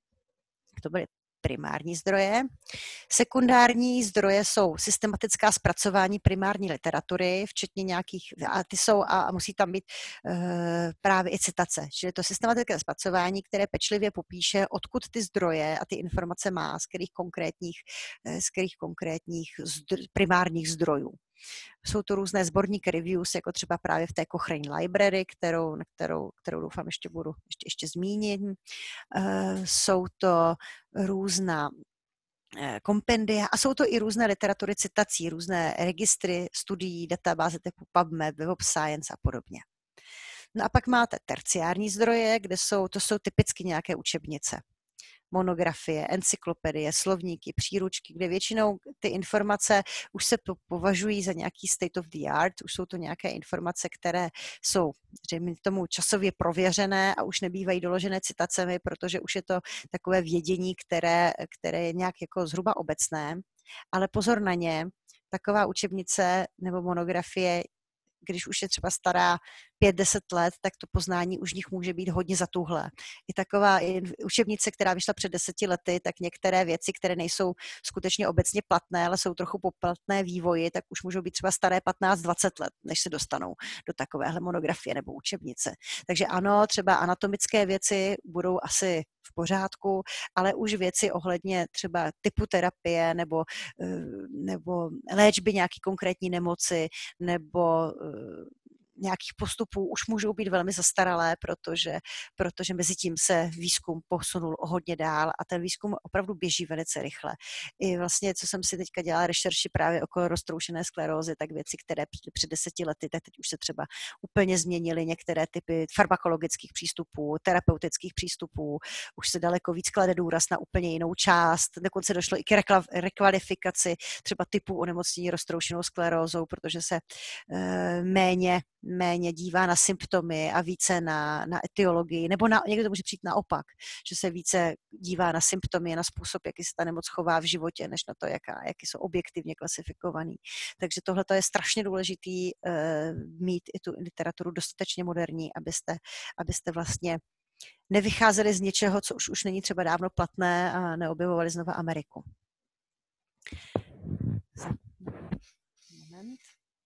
To byly primární zdroje. Sekundární zdroje jsou systematická zpracování primární literatury, včetně nějakých, a ty jsou, a musí tam být e, právě i citace. Čili to systematické zpracování, které pečlivě popíše, odkud ty zdroje a ty informace má, z kterých konkrétních, z kterých konkrétních zdr, primárních zdrojů. Jsou to různé sborníky reviews, jako třeba právě v té Cochrane Library, kterou, kterou, kterou doufám ještě budu ještě, ještě zmínit. Jsou to různá kompendia a jsou to i různé literatury citací, různé registry studií, databáze typu PubMed, Web of Science a podobně. No a pak máte terciární zdroje, kde jsou, to jsou typicky nějaké učebnice. Monografie, encyklopedie, slovníky, příručky, kde většinou ty informace už se považují za nějaký state of the art, už jsou to nějaké informace, které jsou řekněme tomu časově prověřené a už nebývají doložené citacemi, protože už je to takové vědění, které, které je nějak jako zhruba obecné, ale pozor na ně, taková učebnice nebo monografie, když už je třeba stará pět deset let, tak to poznání už v nich může být hodně zatuhlé. I taková učebnice, která vyšla před deseti lety, tak některé věci, které nejsou skutečně obecně platné, ale jsou trochu poplatné vývoji, tak už můžou být třeba staré patnáct dvacet let, než se dostanou do takovéhle monografie nebo učebnice. Takže ano, třeba anatomické věci budou asi v pořádku, ale už věci ohledně třeba typu terapie nebo, nebo léčby nějaký konkrétní nemoci nebo nějakých postupů už můžou být velmi zastaralé, protože, protože mezi tím se výzkum posunul o hodně dál a ten výzkum opravdu běží velice rychle. I vlastně, co jsem si teďka dělala rešerši právě okolo roztroušené sklerózy, tak věci, které před deseti lety, tak teď už se třeba úplně změnily některé typy farmakologických přístupů, terapeutických přístupů, už se daleko víc klade důraz na úplně jinou část, dokonce došlo i k rekvalifikaci třeba typu onemocnění roztroušenou sklerózou, protože se e, méně méně dívá na symptomy a více na, na etiologii, nebo na, někdo to může přijít naopak, že se více dívá na symptomy, na způsob, jaký se ta nemoc chová v životě, než na to, jaká, jaký jsou objektivně klasifikovaný. Takže tohle je strašně důležitý uh, mít i tu literaturu dostatečně moderní, abyste, abyste vlastně nevycházeli z něčeho, co už, už není třeba dávno platné a neobjevovali znova Ameriku. Moment.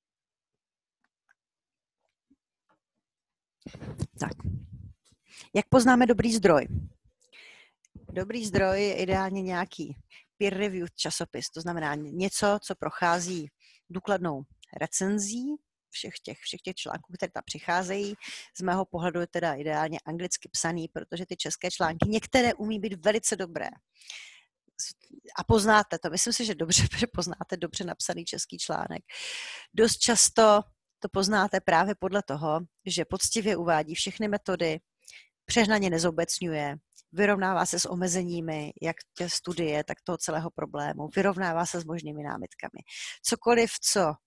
Tak. Jak poznáme dobrý zdroj? Dobrý zdroj je ideálně nějaký peer-reviewed časopis, to znamená něco, co prochází důkladnou recenzí všech těch, všech těch článků, které tam přicházejí. Z mého pohledu je teda ideálně anglicky psaný, protože ty české články některé umí být velice dobré. A poznáte to. Myslím si, že dobře, že poznáte dobře napsaný český článek. Dost často to poznáte právě podle toho, že poctivě uvádí všechny metody, přehnaně nezobecňuje, vyrovnává se s omezeními, jak té studie, tak toho celého problému, vyrovnává se s možnými námitkami. Cokoliv, co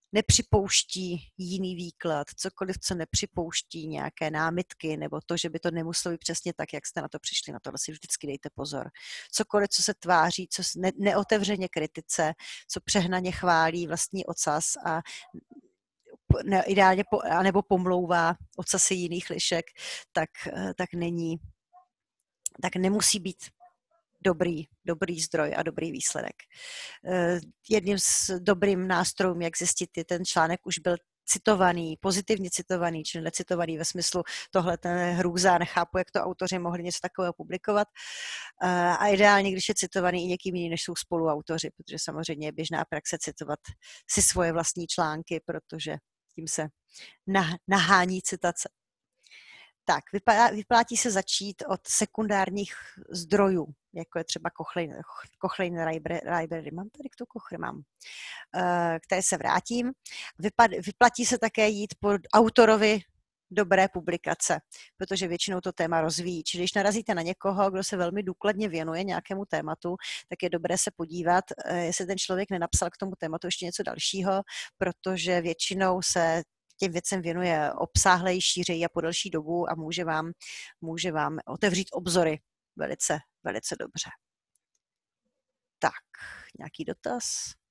nepřipouští jiný výklad, cokoliv, co nepřipouští nějaké námitky, nebo to, že by to nemuselo být přesně tak, jak jste na to přišli, na to si vždycky dejte pozor. Cokoliv, co se tváří, co ne, neotevřeně kritice, co přehnaně chválí vlastní ocas a ne, ideálně po, anebo pomlouvá ocasy jiných lišek, tak, tak není, tak nemusí být dobrý, dobrý zdroj a dobrý výsledek. Jedním z dobrým nástrojů, jak zjistit, je ten článek už byl citovaný, pozitivně citovaný, čili necitovaný ve smyslu tohle ten hrůza, nechápu, jak to autoři mohli něco takového publikovat. A ideálně, když je citovaný i někým jiným, než jsou spoluautoři, protože samozřejmě je běžná praxe citovat si svoje vlastní články, protože tím se nahání citace. Tak, vyplátí se začít od sekundárních zdrojů, jako je třeba Cochrane, Cochrane Library, mám tady k tomu Cochrane, mám, které se vrátím. Vyplatí se také jít po autorovi dobré publikace, protože většinou to téma rozvíjí. Čili když narazíte na někoho, kdo se velmi důkladně věnuje nějakému tématu, tak je dobré se podívat, jestli ten člověk nenapsal k tomu tématu ještě něco dalšího, protože většinou se těm věcem věnuje obsáhleji, šířeji a po delší dobu a může vám, může vám otevřít obzory velice, velice dobře. Tak, nějaký dotaz?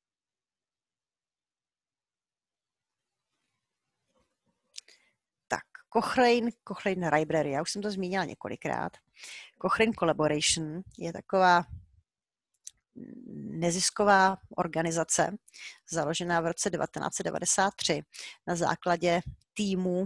Tak, Cochrane, Cochrane Library, já už jsem to zmínila několikrát. Cochrane Collaboration je taková nezisková organizace, založená v roce devatenáct set devadesát tři na základě týmů,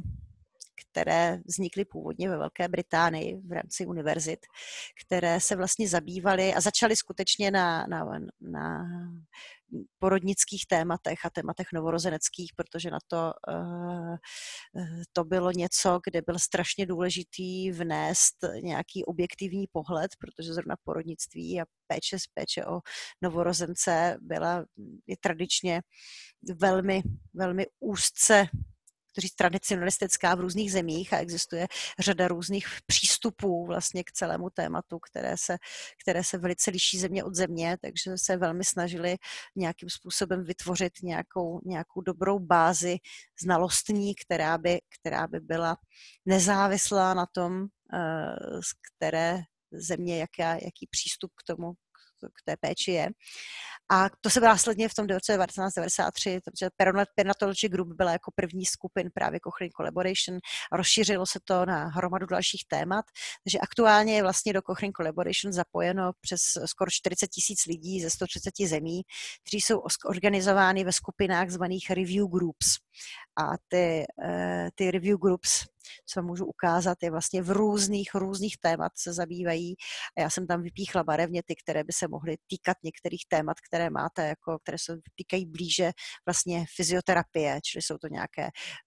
které vznikly původně ve Velké Británii v rámci univerzit, které se vlastně zabývaly a začaly skutečně na, na, na porodnických tématech a tématech novorozeneckých, protože na to uh, to bylo něco, kde byl strašně důležitý vnést nějaký objektivní pohled, protože zrovna porodnictví a péče, péče o novorozence byla je tradičně velmi, velmi úzce tradicionalistická v různých zemích a existuje řada různých přístupů vlastně k celému tématu, které se, které se velice liší země od země, takže se velmi snažili nějakým způsobem vytvořit nějakou, nějakou dobrou bázi znalostní, která by, která by byla nezávislá na tom, z které země, jaká, jaký přístup k tomu, k té péči je. A to se následně v tom roce devatenáct set devadesát tři, protože Perinatology Group byla jako první skupin právě Cochrane Collaboration a rozšířilo se to na hromadu dalších témat, takže aktuálně je vlastně do Cochrane Collaboration zapojeno přes skoro čtyřicet tisíc lidí ze sto třicet zemí, kteří jsou organizovány ve skupinách zvaných review groups. A ty, ty review groups, co vám můžu ukázat, je vlastně v různých, různých témat se zabývají. A já jsem tam vypíchla barevně ty, které by se mohly týkat některých témat, které máte, jako, které se týkají blíže vlastně fyzioterapie, čili jsou to nějaké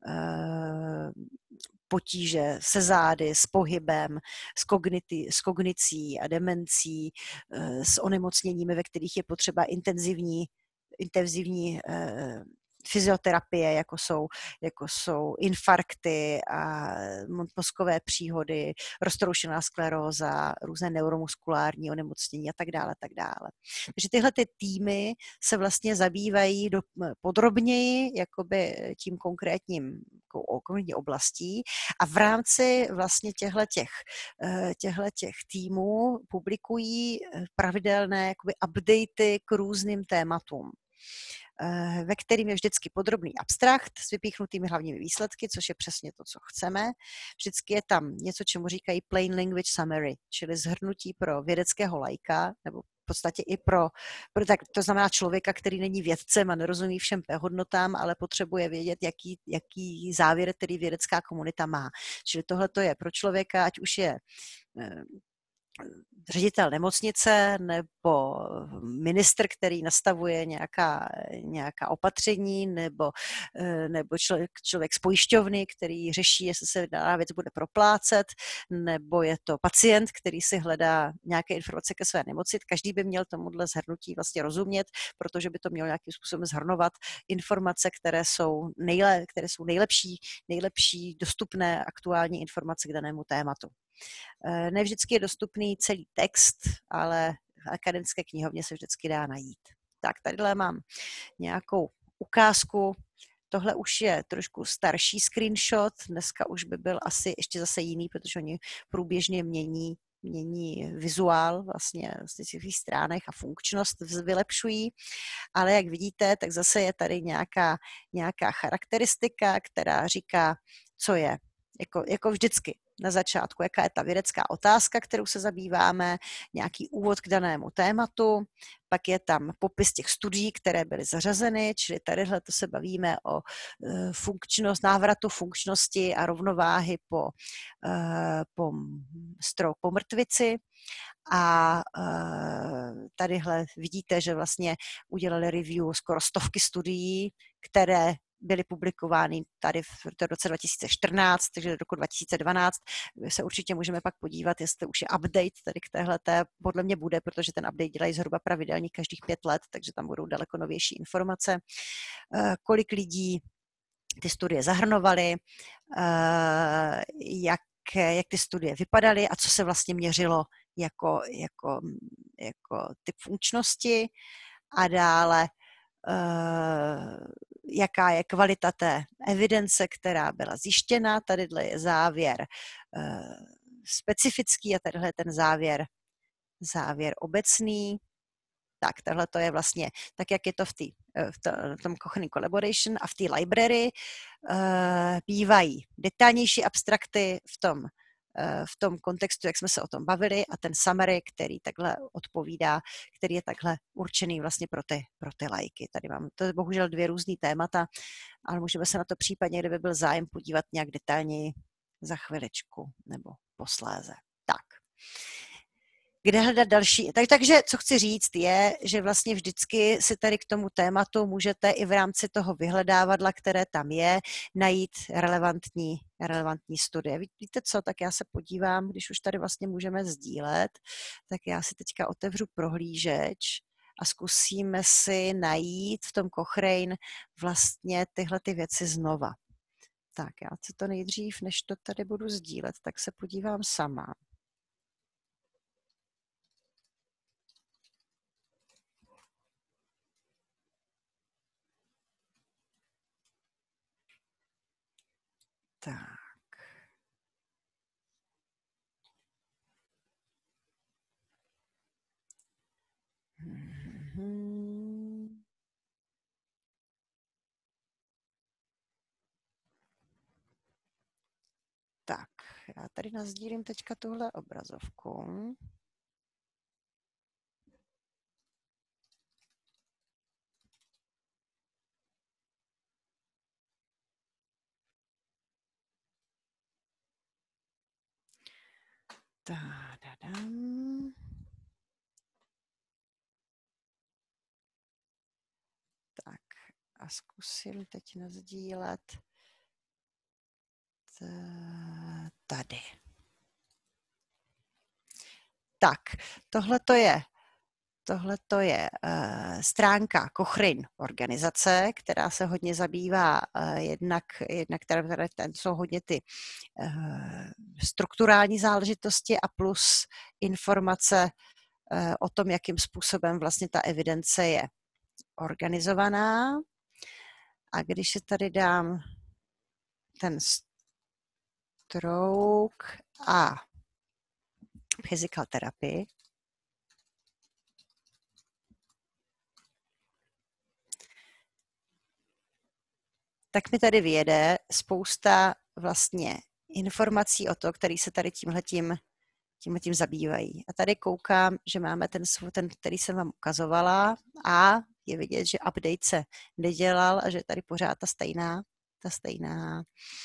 uh, potíže se zády, s pohybem, s, kogniti, s kognicí a demencí, uh, s onemocněními, ve kterých je potřeba intenzivní, intenzivní uh, fyzioterapie, jako jsou, jako jsou infarkty a mozkové příhody, roztroušená skleróza, různé neuromuskulární onemocnění a tak dále, tak dále. Takže tyhle ty týmy se vlastně zabývají do, podrobněji jakoby tím konkrétním konkrétní oblastí a v rámci vlastně těchhletěch, těchhletěch týmů publikují pravidelné jakoby updaty k různým tématům, ve kterým je vždycky podrobný abstrakt s vypíchnutými hlavními výsledky, což je přesně to, co chceme. Vždycky je tam něco, čemu říkají plain language summary, čili shrnutí pro vědeckého laika, nebo v podstatě i pro, pro tak to znamená člověka, který není vědcem a nerozumí všem hodnotám, ale potřebuje vědět, jaký, jaký závěr tedy vědecká komunita má. Čili tohle to je pro člověka, ať už je ředitel nemocnice nebo ministr, který nastavuje nějaká, nějaká opatření, nebo, nebo člověk, člověk z pojišťovny, který řeší, jestli se daná věc bude proplácet, nebo je to pacient, který si hledá nějaké informace ke své nemoci. Každý by měl tomuhle shrnutí vlastně rozumět, protože by to mělo nějakým způsobem shrnovat informace, které jsou, nejle, které jsou nejlepší, nejlepší dostupné aktuální informace k danému tématu. Ne vždycky je dostupný celý text, ale v akademické knihovně se vždycky dá najít. Tak, tadyhle mám nějakou ukázku Tohle už je trošku starší screenshot, dneska už by byl asi ještě zase jiný, protože oni průběžně mění, mění vizuál vlastně z těch stránek a funkčnost vylepšují, ale jak vidíte, tak zase je tady nějaká, nějaká charakteristika, která říká, co je, jako, jako vždycky na začátku, jaká je ta vědecká otázka, kterou se zabýváme, nějaký úvod k danému tématu, pak je tam popis těch studií, které byly zařazeny, čili tadyhle to se bavíme o funkčnost, návratu funkčnosti a rovnováhy po, po, stroke, po mrtvici. A tadyhle vidíte, že vlastně udělali review skoro stovky studií, které byly publikovány tady v roce dva tisíce čtrnáct, takže do roku dva tisíce dvanáct se určitě můžeme pak podívat, jestli už je update tady k téhleté. Podle mě bude, protože ten update dělají zhruba pravidelně každých pět let, takže tam budou daleko novější informace. Kolik lidí ty studie zahrnovaly, jak, jak ty studie vypadaly a co se vlastně měřilo jako, jako, jako typ funkčnosti a dále jaká je kvalita té evidence, která byla zjištěna. Tadyhle je závěr specifický a tadyhle je ten závěr, závěr obecný. Tak, tohle to je vlastně tak, jak je to v, tý, v, to, v tom Cochrane Collaboration a v té library. Uh, bývají detailnější abstrakty v tom, uh, v tom kontextu, jak jsme se o tom bavili, a ten summary, který takhle odpovídá, který je takhle určený vlastně pro ty, pro ty lajky. Tady mám to je bohužel dvě různý témata, ale můžeme se na to případně, kdyby byl zájem, podívat nějak detailněji za chviličku nebo posléze. Tak. Kde hledat další. Tak, takže, co chci říct, je, že vlastně vždycky si tady k tomu tématu můžete i v rámci toho vyhledávadla, které tam je, najít relevantní, relevantní studie. Víte co, tak já se podívám, když už tady vlastně můžeme sdílet, tak já si teďka otevřu prohlížeč a zkusíme si najít v tom Cochrane vlastně tyhle ty věci znova. Tak já si to nejdřív, než to tady budu sdílet, tak se podívám sama. Tak. Hmm. Tak, já tady nasdílím teďka tuhle obrazovku. Ta-da-dam. Tak a zkusím teď nasdílet tady. Tak, tohle to je Tohle to je uh, stránka Cochrane organizace, která se hodně zabývá uh, jednak, jednak které jsou hodně ty uh, strukturální záležitosti a plus informace uh, o tom, jakým způsobem vlastně ta evidence je organizovaná. A když si tady dám ten stroke a physical therapy, tak mi tady vyjede spousta vlastně informací o to, který se tady tímhletím, tímhletím zabývají. A tady koukám, že máme ten, ten, který jsem vám ukazovala a je vidět, že update se nedělal a že tady pořád ta stejná, ta stejná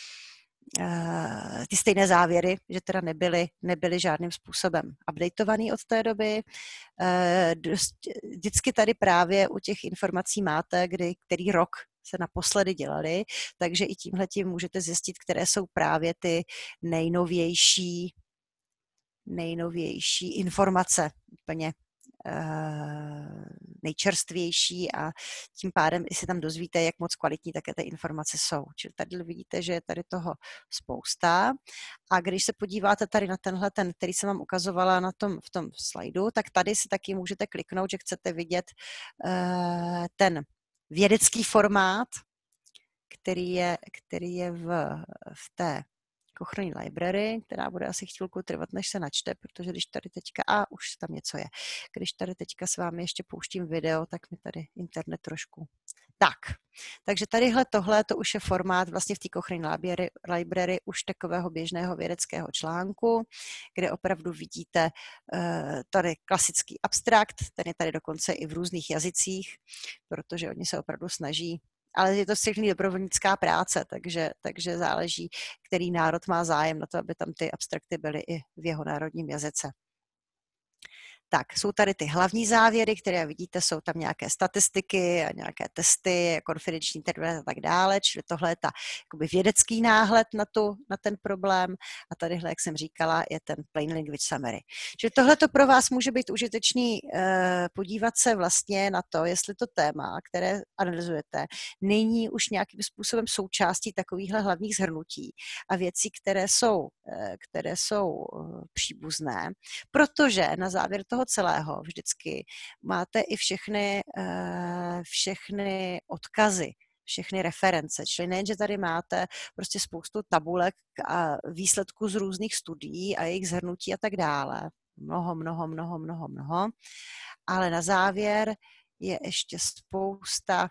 ty stejné závěry, že teda nebyly, nebyly žádným způsobem updateovaný od té doby. Vždycky tady právě u těch informací máte, kdy, který rok se naposledy dělali, takže i tímhletím můžete zjistit, které jsou právě ty nejnovější, nejnovější informace, úplně uh, nejčerstvější a tím pádem i si tam dozvíte, jak moc kvalitní také ty informace jsou. Čili tady vidíte, že je tady toho spousta a když se podíváte tady na tenhle, ten, který jsem vám ukazovala na tom, v tom slajdu, tak tady si taky můžete kliknout, že chcete vidět uh, ten vědecký formát, který je, který je v, v té Cochrane Library, která bude asi chvilku trvat, než se načte, protože když tady teďka, a už tam něco je, když tady teďka s vámi ještě pouštím video, tak mi tady internet trošku. Tak, takže tadyhle tohle, to už je formát vlastně v té Cochrane Library, Library už takového běžného vědeckého článku, kde opravdu vidíte uh, tady klasický abstrakt, ten je tady dokonce i v různých jazycích, protože oni se opravdu snaží. Ale je to všechny dobrovolnická práce, takže, takže záleží, který národ má zájem na to, aby tam ty abstrakty byly i v jeho národním jazyce. Tak, jsou tady ty hlavní závěry, které vidíte, jsou tam nějaké statistiky a nějaké testy, konfidenční intervaly a tak dále, čili tohle je ta jakoby vědecký náhled na, tu, na ten problém a tadyhle, jak jsem říkala, je ten plain language summary. Čili tohle to pro vás může být užitečný eh, podívat se vlastně na to, jestli to téma, které analyzujete, není už nějakým způsobem součástí takovýchhle hlavních shrnutí a věcí, které jsou, eh, které jsou eh, příbuzné, protože na závěr toho celého vždycky máte i všechny, všechny odkazy, všechny reference. Čili nejen, že tady máte prostě spoustu tabulek a výsledků z různých studií a jejich shrnutí a tak dále. Mnoho, mnoho, mnoho, mnoho, mnoho. Ale na závěr je ještě spousta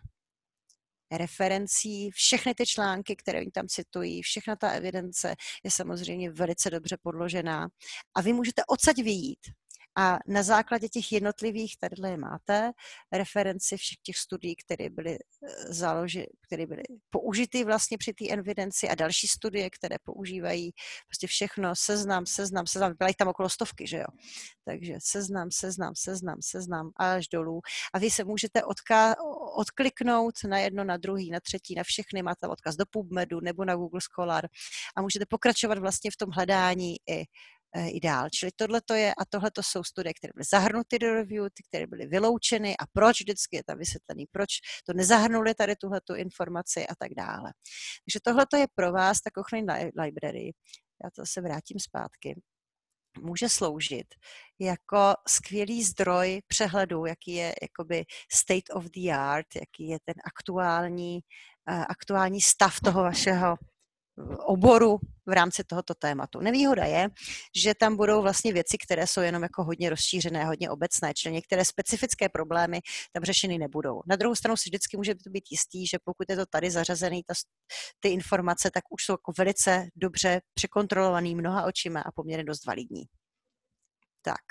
referencí, všechny ty články, které oni tam citují, všechna ta evidence je samozřejmě velice dobře podložená a vy můžete odsaď vyjít a na základě těch jednotlivých, tadyhle máte, referenci všech těch studií, které byly založi, které byly použity vlastně při té evidenci a další studie, které používají prostě všechno, seznam, seznam, seznam, byla jich tam okolo stovky, že jo. Takže seznam, seznam, seznam, seznam až dolů a vy se můžete odka- odkliknout na jedno, na druhý, na třetí, na všechny, máte tam odkaz do PubMedu nebo na Google Scholar a můžete pokračovat vlastně v tom hledání i i dál. Čili tohle je, a tohle jsou studie, které byly zahrnuty do review, ty, které byly vyloučeny a proč, vždycky je tam vysvětlený, proč to nezahrnuli tady tuhletu informaci a tak dále. Takže tohle je pro vás ta Cochrane Library, já to se vrátím zpátky, může sloužit jako skvělý zdroj přehledu, jaký je jakoby state of the art, jaký je ten aktuální, aktuální stav toho vašeho oboru v rámci tohoto tématu. Nevýhoda je, že tam budou vlastně věci, které jsou jenom jako hodně rozšířené, hodně obecné, čili některé specifické problémy tam řešeny nebudou. Na druhou stranu si vždycky můžete být jistý, že pokud je to tady zařazený, ta, ty informace, tak už jsou jako velice dobře překontrolovaný mnoha očima a poměrně dost validní. Tak.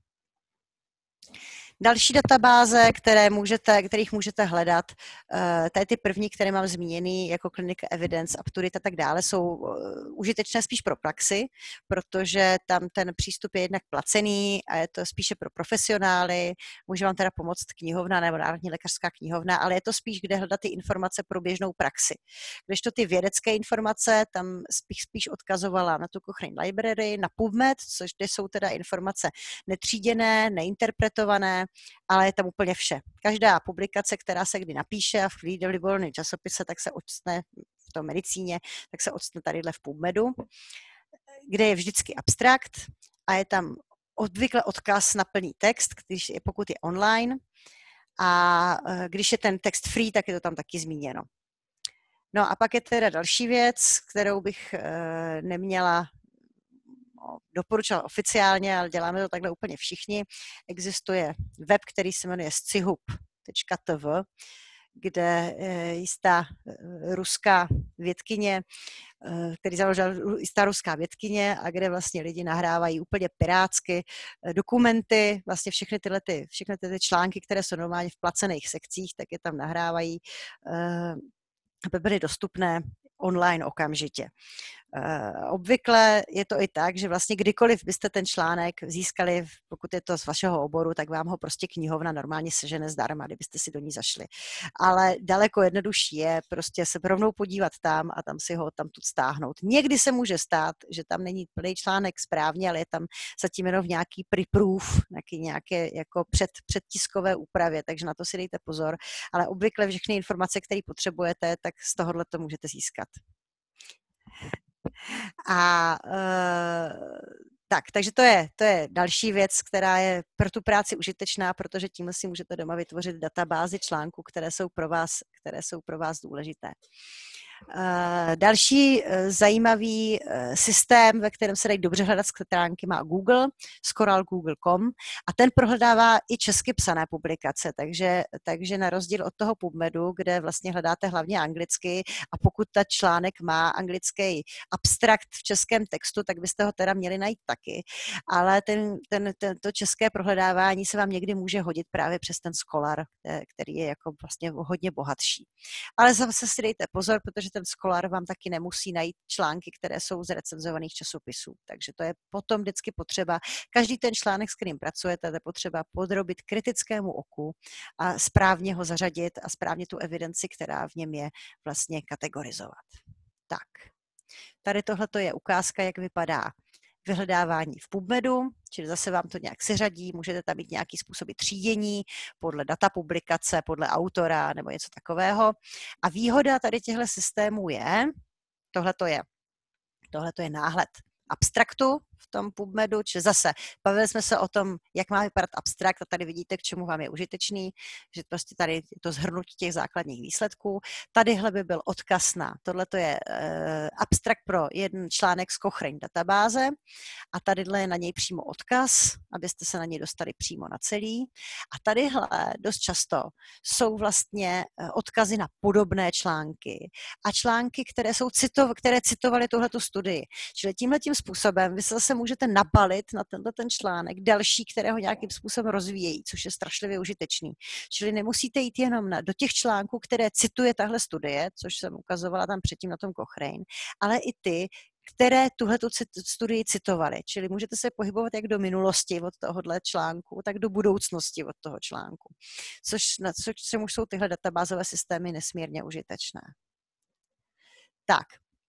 Další databáze, které můžete, kterých můžete hledat, tady ty první, které mám zmíněný, jako Clinical Evidence, UpToDate a tak dále, jsou užitečné spíš pro praxi, protože tam ten přístup je jednak placený a je to spíše pro profesionály. Může vám teda pomoct knihovna nebo Národní lékařská knihovna, ale je to spíš, kde hledat ty informace pro běžnou praxi. Kdežto ty vědecké informace, tam spíš, spíš odkazovala na tu Cochrane Library, na PubMed, což kde jsou teda informace netříděné, neinterpretované, ale je tam úplně vše. Každá publikace, která se kdy napíše a v libovolném časopise, tak se octne v tom medicíně, tak se octne tadyhle v PubMedu, kde je vždycky abstrakt a je tam obvykle odkaz na plný text, když je, pokud je online, a když je ten text free, tak je to tam taky zmíněno. No a pak je teda další věc, kterou bych e, neměla doporučila oficiálně, ale děláme to takhle úplně všichni. Existuje web, který se jmenuje scihub tečka t v, kde jistá ruská vědkyně, který založila jistá ruská vědkyně a kde vlastně lidi nahrávají úplně pirátsky dokumenty, vlastně všechny tyhle, ty, všechny tyhle články, které jsou normálně v placených sekcích, tak je tam nahrávají, aby byly dostupné online okamžitě. Uh, obvykle je to i tak, že vlastně kdykoliv byste ten článek získali, pokud je to z vašeho oboru, tak vám ho prostě knihovna normálně sežene zdarma, kdybyste si do ní zašli. Ale daleko jednodušší je prostě se rovnou podívat tam a tam si ho tam tu stáhnout. Někdy se může stát, že tam není plný článek správně, ale je tam zatím jenom v nějaký pre-proof, nějaký nějaké jako před, předtiskové úpravě, takže na to si dejte pozor. Ale obvykle všechny informace, které potřebujete, tak z tohohle to můžete získat. A uh, tak, takže to je, to je další věc, která je pro tu práci užitečná, protože tímhle si můžete doma vytvořit databázi článků, které jsou pro vás, které jsou pro vás důležité. Další zajímavý systém, ve kterém se dají dobře hledat stránky, má Google, Schoral Google tečka com, a ten prohledává i česky psané publikace, takže, takže na rozdíl od toho PubMedu, kde vlastně hledáte hlavně anglicky, a pokud ta článek má anglický abstrakt v českém textu, tak byste ho teda měli najít taky, ale ten, ten, ten, to české prohledávání se vám někdy může hodit právě přes ten Scholar, který je jako vlastně hodně bohatší. Ale zase si dejte pozor, protože ten Scholar vám taky nemusí najít články, které jsou z recenzovaných časopisů. Takže to je potom vždycky potřeba, každý ten článek, s kterým pracujete, je potřeba podrobit kritickému oku a správně ho zařadit a správně tu evidenci, která v něm je, vlastně kategorizovat. Tak, tady tohle je ukázka, jak vypadá vyhledávání v PubMedu, čili zase vám to nějak seřadí, můžete tam mít nějaký způsoby třídění podle data publikace, podle autora nebo něco takového. A výhoda tady těchto systémů je, tohle je, tohle je náhled abstraktu v tom PubMedu, či zase bavili jsme se o tom, jak má vypadat abstrakt, a tady vidíte, k čemu vám je užitečný, že prostě tady je to shrnutí těch základních výsledků. Tadyhle by byl odkaz na, tohle je uh, abstrakt pro jeden článek z Cochrane databáze, a tadyhle je na něj přímo odkaz, abyste se na něj dostali přímo na celý. A tadyhle dost často jsou vlastně odkazy na podobné články a články, které, jsou citov, které citovaly tuhletu studii. Čili tímhletím způsobem vy se zase můžete nabalit na tenhle ten článek další, které ho nějakým způsobem rozvíjejí, což je strašlivě užitečný. Čili nemusíte jít jenom na, do těch článků, které cituje tahle studie, což jsem ukazovala tam předtím na tom Cochrane, ale i ty, které tuhletu studii citovaly. Čili můžete se pohybovat jak do minulosti od tohohle článku, tak do budoucnosti od toho článku. Což, na což už jsou tyhle databázové systémy nesmírně užitečné. Tak.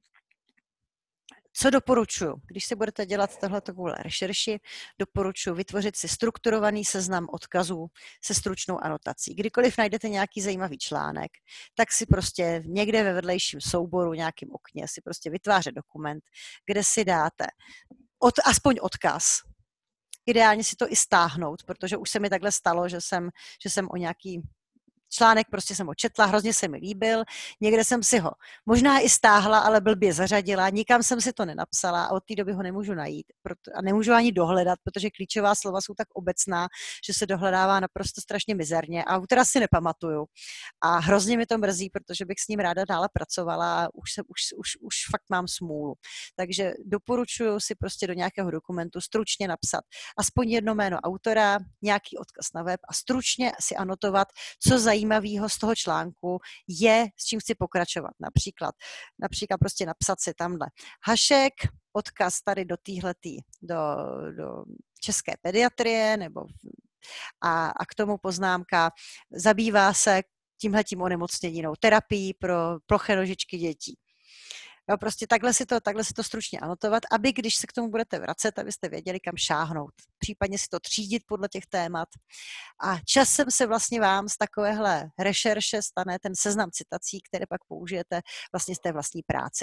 Co doporučuji? Když se budete dělat tohleto kvůli rešerši, doporučuji vytvořit si strukturovaný seznam odkazů se stručnou anotací. Kdykoliv najdete nějaký zajímavý článek, tak si prostě někde ve vedlejším souboru, nějakým okně, si prostě vytvářet dokument, kde si dáte od, aspoň odkaz. Ideálně si to i stáhnout, protože už se mi takhle stalo, že jsem, že jsem o nějaký článek prostě jsem ho četla, hrozně se mi líbil, někde jsem si ho možná i stáhla, ale blbě zařadila, nikam jsem si to nenapsala a od té doby ho nemůžu najít proto, a nemůžu ani dohledat, protože klíčová slova jsou tak obecná, že se dohledává naprosto strašně mizerně a autora si nepamatuju. A hrozně mi to mrzí, protože bych s ním ráda dále pracovala a už, se, už, už, už fakt mám smůlu. Takže doporučuji si prostě do nějakého dokumentu stručně napsat aspoň jedno jméno autora, nějaký odkaz na web a stručně si anotovat, co za zajímavého z toho článku je, s čím chci pokračovat. Například, například prostě napsat si tamhle hašek, odkaz tady do téhletý, do, do české pediatrie, nebo a, a k tomu poznámka, zabývá se tímhletím onemocněninou, terapii pro ploché nožičky dětí. Jo, prostě takhle si, to, takhle si to stručně anotovat, aby když se k tomu budete vracet, abyste věděli, kam šáhnout. Případně si to třídit podle těch témat. A časem se vlastně vám z takovéhle rešerše stane ten seznam citací, které pak použijete vlastně z té vlastní práci.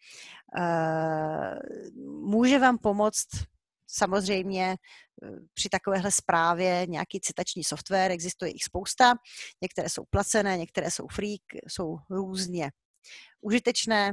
Může vám pomoct samozřejmě při takovéhle zprávě nějaký citační software, existuje jich spousta, některé jsou placené, některé jsou free, jsou různě užitečné.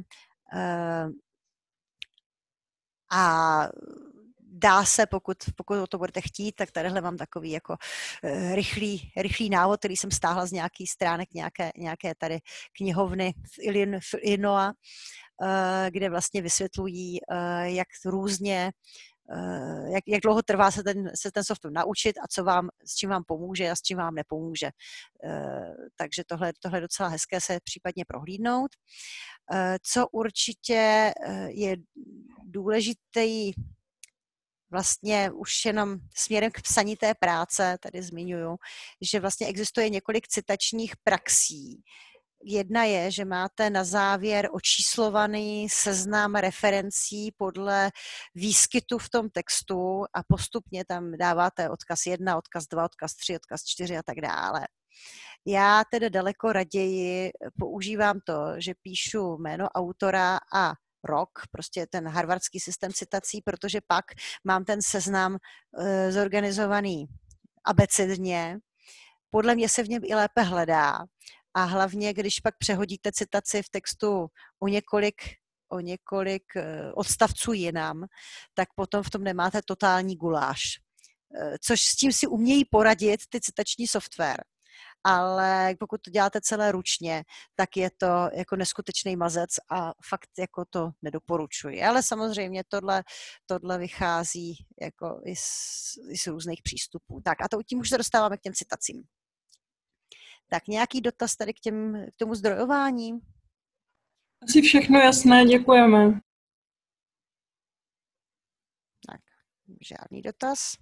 A dá se, pokud, pokud to budete chtít, tak tadyhle mám takový jako rychlý, rychlý návod, který jsem stáhla z nějaký stránek nějaké, nějaké tady knihovny v Illinois, kde vlastně vysvětlují, jak různě Jak, jak dlouho trvá se ten, se ten software naučit a co vám, s čím vám pomůže a s čím vám nepomůže. Takže tohle, tohle je docela hezké se případně prohlídnout. Co určitě je důležitý vlastně už jenom směrem k psaní té práce, tady zmiňuju, že vlastně existuje několik citačních praxí. Jedna je, že máte na závěr očíslovaný seznam referencí podle výskytu v tom textu a postupně tam dáváte odkaz jedna, odkaz dva, odkaz tři, odkaz čtyři a tak dále. Já tedy daleko raději používám to, že píšu jméno autora a rok, prostě ten harvardský systém citací, protože pak mám ten seznam e, zorganizovaný abecedně. Podle mě se v něm i lépe hledá a hlavně, když pak přehodíte citaci v textu o několik, o několik odstavců jinam, tak potom v tom nemáte totální guláš. Což s tím si umějí poradit ty citační software. Ale pokud to děláte celé ručně, tak je to jako neskutečný mazec a fakt jako to nedoporučuji. Ale samozřejmě tohle, tohle vychází jako i z, i z různých přístupů. Tak a to tím už se dostáváme k těm citacím. Tak nějaký dotaz tady k, těm, k tomu zdrojování? Asi všechno jasné, děkujeme. Tak, žádný dotaz.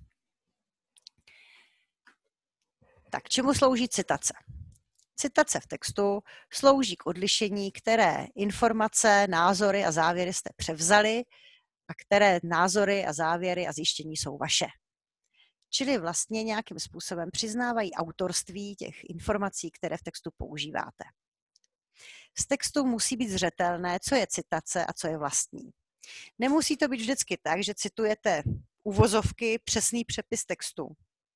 Tak, čemu slouží citace? Citace v textu slouží k odlišení, které informace, názory a závěry jste převzali a které názory a závěry a zjištění jsou vaše. Čili vlastně nějakým způsobem přiznávají autorství těch informací, které v textu používáte. Z textu musí být zřetelné, co je citace a co je vlastní. Nemusí to být vždycky tak, že citujete uvozovky, přesný přepis textu.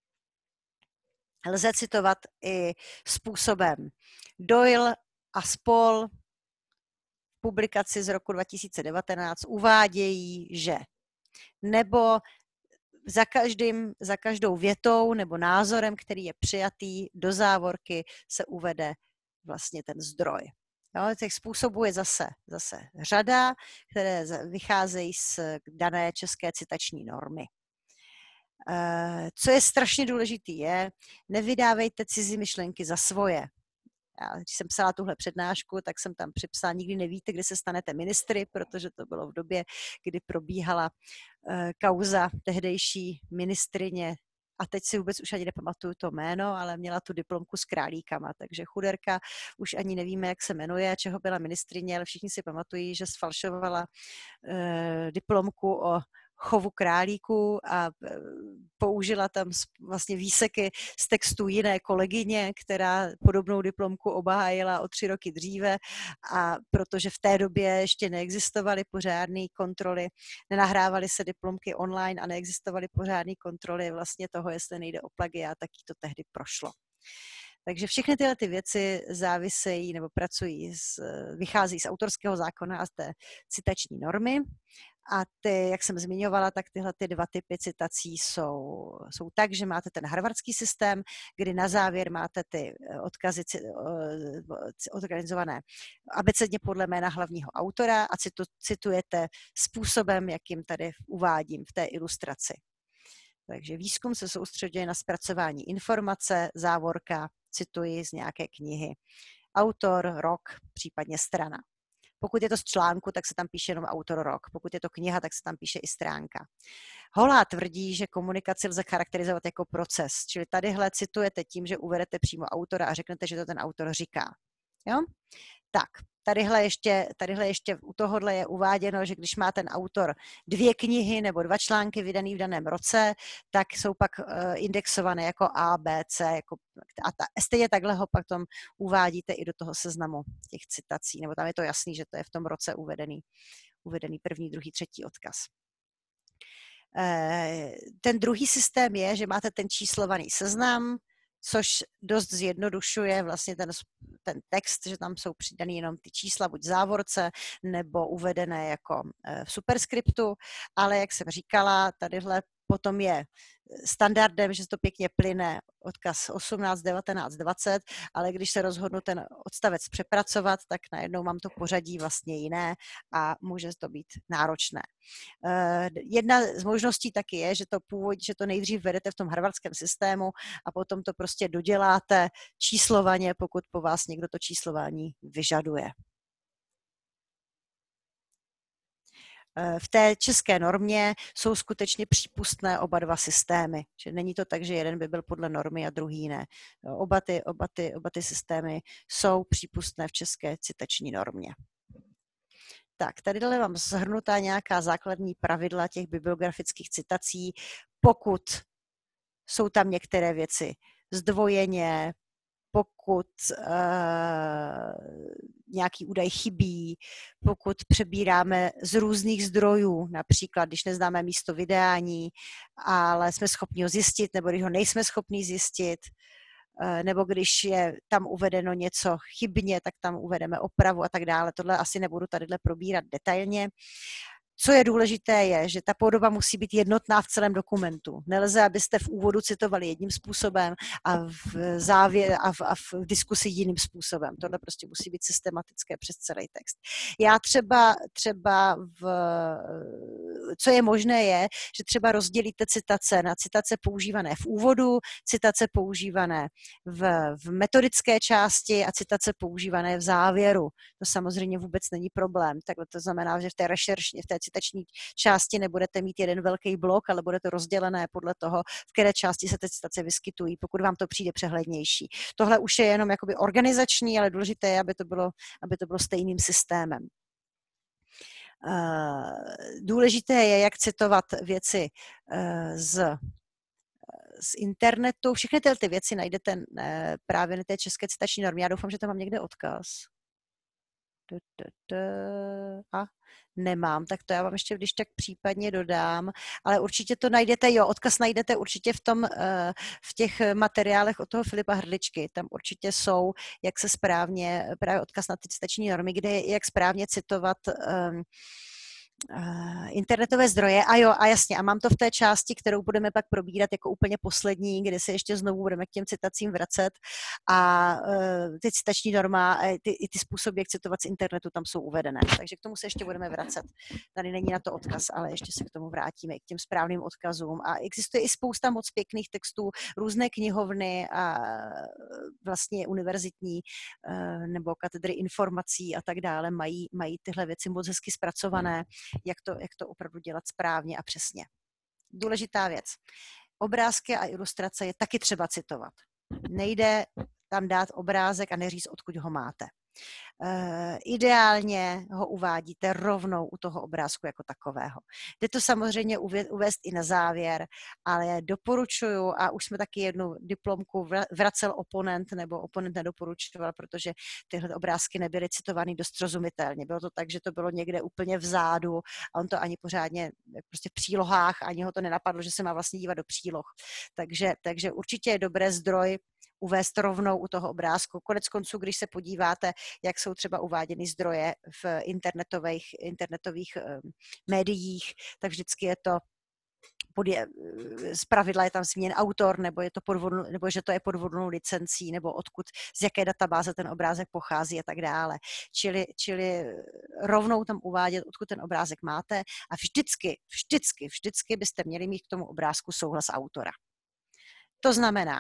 Lze citovat i způsobem Doyle a spol. V publikaci z roku dva tisíce devatenáct uvádějí, že nebo za, každým, za každou větou nebo názorem, který je přijatý do závorky, se uvede vlastně ten zdroj. Jo, těch způsobů je zase, zase řada, které vycházejí z dané české citační normy. Co je strašně důležitý je, nevydávejte cizí myšlenky za svoje. Já, když jsem psala tuhle přednášku, tak jsem tam připsala, nikdy nevíte, kdy se stanete ministry, protože to bylo v době, kdy probíhala uh, kauza tehdejší ministryně, a teď si vůbec už ani nepamatuju to jméno, ale měla tu diplomku s králíkama, takže chuderka, už ani nevíme, jak se jmenuje, čeho byla ministryně, ale všichni si pamatují, že sfalšovala uh, diplomku o chovu králíků a použila tam vlastně výseky z textu jiné kolegyně, která podobnou diplomku obhájila o tři roky dříve, a protože v té době ještě neexistovaly pořádné kontroly, nenahrávaly se diplomky online a neexistovaly pořádné kontroly vlastně toho, jestli nejde o plagiát, tak jí to tehdy prošlo. Takže všechny tyhle ty věci závisejí nebo pracují, z, vychází z autorského zákona a z té citační normy. A ty, jak jsem zmiňovala, tak tyhle ty dva typy citací jsou, jsou tak, že máte ten harvardský systém, kdy na závěr máte ty odkazy organizované abecedně podle jména hlavního autora a citu, citujete způsobem, jakým tady uvádím v té ilustraci. Takže výzkum se soustředuje na zpracování informace, závorka, cituji z nějaké knihy. Autor, rok, případně strana. Pokud je to z článku, tak se tam píše jenom autor rok. Pokud je to kniha, tak se tam píše i stránka. Holá tvrdí, že komunikaci lze charakterizovat jako proces. Čili tadyhle citujete tím, že uvedete přímo autora a řeknete, že to ten autor říká. Jo? Tak, tadyhle ještě, tadyhle ještě u tohohle je uváděno, že když má ten autor dvě knihy nebo dva články vydaný v daném roce, tak jsou pak uh, indexované jako A, B, C. Jako, a ta, stejně takhle ho pak tom uvádíte i do toho seznamu těch citací, nebo tam je to jasný, že to je v tom roce uvedený, uvedený první, druhý, třetí odkaz. Uh, ten druhý systém je, že máte ten číslovaný seznam, což dost zjednodušuje vlastně ten, ten text, že tam jsou přidaný jenom ty čísla, buď v závorce, nebo uvedené jako v superskriptu, ale jak jsem říkala, tadyhle potom je standardem, že se to pěkně plyne odkaz osmnáct, devatenáct, dvacet, ale když se rozhodnu ten odstavec přepracovat, tak najednou mám to pořadí vlastně jiné a může to být náročné. Jedna z možností taky je, že to původ, že to nejdřív vedete v tom harvardském systému a potom to prostě doděláte číslovaně, pokud po vás někdo to číslování vyžaduje. V té české normě jsou skutečně přípustné oba dva systémy. Že není to tak, že jeden by byl podle normy a druhý ne. Oba ty, oba ty, oba ty systémy jsou přípustné v české citační normě. Tak, tady vám shrnutá nějaká základní pravidla těch bibliografických citací. Pokud jsou tam některé věci zdvojeně, pokud uh, nějaký údaj chybí, pokud přebíráme z různých zdrojů, například když neznáme místo vydání, ale jsme schopni ho zjistit, nebo když ho nejsme schopni zjistit, nebo když je tam uvedeno něco chybně, tak tam uvedeme opravu a tak dále. Tohle asi nebudu tadyhle probírat detailně. Co je důležité je, že ta podoba musí být jednotná v celém dokumentu. Nelze, abyste v úvodu citovali jedním způsobem a v závěr a v, a v diskusi jiným způsobem. Tohle prostě musí být systematické přes celý text. Já třeba, třeba v, co je možné je, že třeba rozdělíte citace na citace používané v úvodu, citace používané v, v metodické části a citace používané v závěru. To samozřejmě vůbec není problém. Takhle to znamená, že v té rešeršně, v té citační části nebudete mít jeden velký blok, ale bude to rozdělené podle toho, v které části se ty citace vyskytují, pokud vám to přijde přehlednější. Tohle už je jenom jakoby organizační, ale důležité je, aby to bylo, aby to bylo stejným systémem. Důležité je, jak citovat věci z z internetu. Všechny tyhle ty věci najdete právě na té české citační normě. Já doufám, že tam mám někde odkaz. A nemám, tak to já vám ještě když tak případně dodám, ale určitě to najdete, jo, odkaz najdete určitě v tom, v těch materiálech od toho Filipa Hrdličky, tam určitě jsou, jak se správně, právě odkaz na ty citační normy, kde je, jak správně citovat um, Uh, internetové zdroje. A jo, a jasně, a mám to v té části, kterou budeme pak probírat jako úplně poslední, kde se ještě znovu budeme k těm citacím vracet a uh, ty citační norma, ty, i ty způsoby, jak citovat z internetu, tam jsou uvedené. Takže k tomu se ještě budeme vracet. Tady není na to odkaz, ale ještě se k tomu vrátíme, k těm správným odkazům. A existuje i spousta moc pěkných textů, různé knihovny a vlastně univerzitní uh, nebo katedry informací a tak dále mají, mají tyhle věci moc hezky zpracované, Jak to, jak to opravdu dělat správně a přesně. Důležitá věc. Obrázky a ilustrace je taky třeba citovat. Nejde tam dát obrázek a neříct, odkud ho máte. Uh, ideálně ho uvádíte rovnou u toho obrázku jako takového. Jde to samozřejmě uvést i na závěr, ale doporučuju, a už jsme taky jednu diplomku vracel oponent, nebo oponent nedoporučoval, protože tyhle obrázky nebyly citovaný dost srozumitelně. Bylo to tak, že to bylo někde úplně vzadu a on to ani pořádně, prostě v přílohách, ani ho to nenapadlo, že se má vlastně dívat do příloh. Takže, takže určitě je dobré zdroj uvést rovnou u toho obrázku. Konec konců, když se podíváte, jak jsou třeba uváděny zdroje v internetových, internetových um, médiích, tak vždycky je to pod je, z pravidla je tam zmíněn autor, nebo, je to podvodnou, nebo že to je podvodnou licencí, nebo odkud, z jaké databáze ten obrázek pochází a tak dále. Čili, čili rovnou tam uvádět, odkud ten obrázek máte a vždycky, vždycky, vždycky byste měli mít k tomu obrázku souhlas autora. To znamená,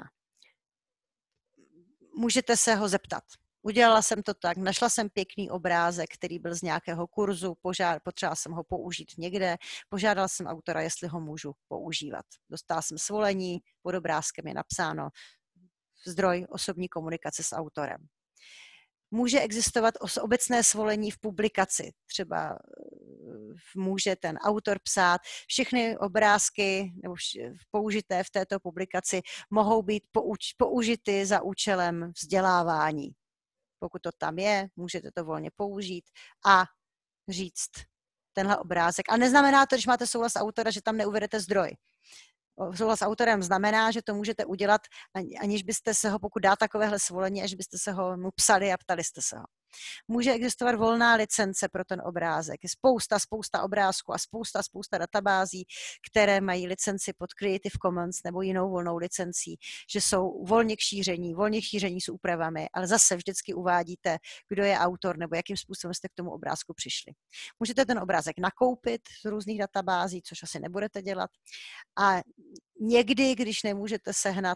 můžete se ho zeptat. Udělala jsem to tak, našla jsem pěkný obrázek, který byl z nějakého kurzu, požád, potřebovala jsem ho použít někde, požádala jsem autora, jestli ho můžu používat. Dostala jsem svolení, pod obrázkem je napsáno zdroj osobní komunikace s autorem. Může existovat obecné svolení v publikaci. Třeba může ten autor psát, všechny obrázky nebo použité v této publikaci mohou být pouč, použity za účelem vzdělávání. Pokud to tam je, můžete to volně použít a říct tenhle obrázek. A neznamená to, když máte souhlas autora, že tam neuvedete zdroj. Souhlas autorem znamená, že to můžete udělat, aniž byste se ho, pokud dá takovéhle svolení, až byste se ho mu psali a ptali jste se ho. Může existovat volná licence pro ten obrázek. Je spousta, spousta obrázků a spousta, spousta databází, které mají licenci pod Creative Commons nebo jinou volnou licencí, že jsou volně k šíření, volně k šíření s úpravami, ale zase vždycky uvádíte, kdo je autor nebo jakým způsobem jste k tomu obrázku přišli. Můžete ten obrázek nakoupit z různých databází, což asi nebudete dělat. A někdy, když nemůžete sehnat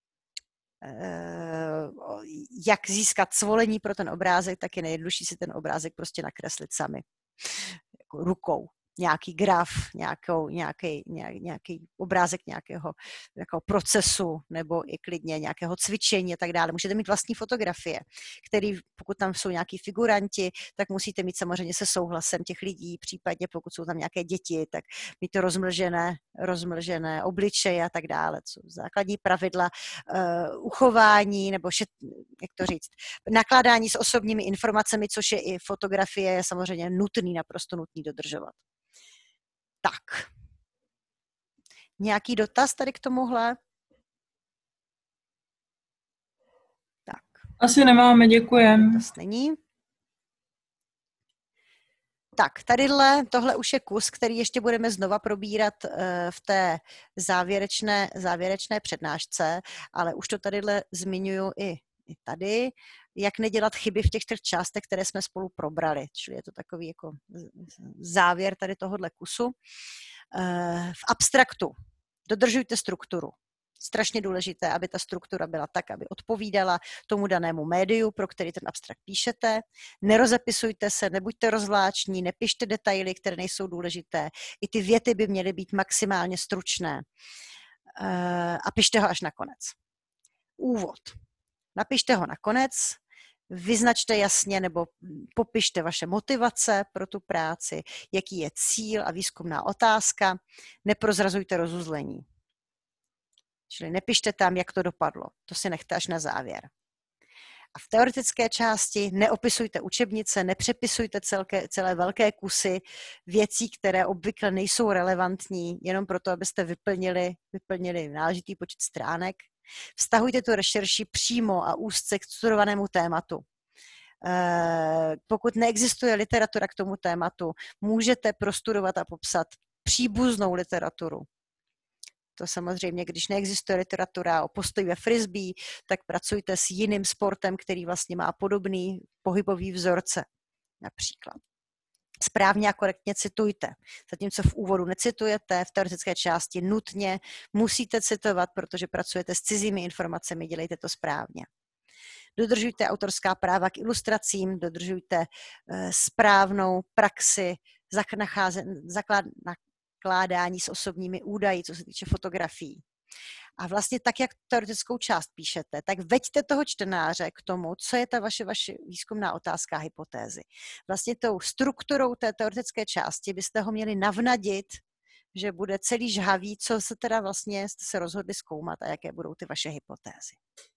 jak získat svolení pro ten obrázek, tak je nejjednodušší si ten obrázek prostě nakreslit sami, jako rukou. Nějaký graf, nějakou, nějaký, nějaký obrázek nějakého, nějakého procesu nebo i klidně nějakého cvičení a tak dále. Můžete mít vlastní fotografie, který, pokud tam jsou nějaký figuranti, tak musíte mít samozřejmě se souhlasem těch lidí, případně pokud jsou tam nějaké děti, tak mít to rozmlžené, rozmlžené obličeje a tak dále. Co základní pravidla uh, uchování nebo šet, jak to říct, nakládání s osobními informacemi, což je i fotografie, je samozřejmě nutný, naprosto nutný dodržovat. Tak. Nějaký dotaz tady k tomuhle? Asi nemáme, děkujem. To není. Tak, tadyhle, tohle už je kus, který ještě budeme znova probírat v té závěrečné, závěrečné přednášce, ale už to tadyhle zmiňuji i, i tady, jak nedělat chyby v těch třech částech, které jsme spolu probrali. Čili je to takový jako závěr tady tohohle kusu. V abstraktu dodržujte strukturu. Strašně důležité, aby ta struktura byla tak, aby odpovídala tomu danému médiu, pro který ten abstrakt píšete. Nerozepisujte se, nebuďte rozvláční, nepište detaily, které nejsou důležité. I ty věty by měly být maximálně stručné. A pište ho až na konec. Úvod. Napište ho na konec, vyznačte jasně nebo popište vaše motivace pro tu práci, jaký je cíl a výzkumná otázka. Neprozrazujte rozuzlení. Čili nepište tam, jak to dopadlo. To si nechte až na závěr. A v teoretické části neopisujte učebnice, nepřepisujte celké, celé velké kusy věcí, které obvykle nejsou relevantní, jenom proto, abyste vyplnili, vyplnili náležitý počet stránek. Vztahujte tu rešerši přímo a úzce k studovanému tématu. Pokud neexistuje literatura k tomu tématu, můžete prostudovat a popsat příbuznou literaturu. To samozřejmě, když neexistuje literatura o postoji ve frisbee, tak pracujte s jiným sportem, který vlastně má podobný pohybový vzorce, například. Správně a korektně citujte. Zatímco v úvodu necitujete, v teoretické části nutně musíte citovat, protože pracujete s cizími informacemi, dělejte to správně. Dodržujte autorská práva k ilustracím, dodržujte uh, správnou praxi zakládání s osobními údaji, co se týče fotografií. A vlastně tak, jak teoretickou část píšete, tak veďte toho čtenáře k tomu, co je ta vaše, vaše výzkumná otázka a hypotézy. Vlastně tou strukturou té teoretické části byste ho měli navnadit, že bude celý žhavý, co se teda vlastně jste se rozhodli zkoumat a jaké budou ty vaše hypotézy.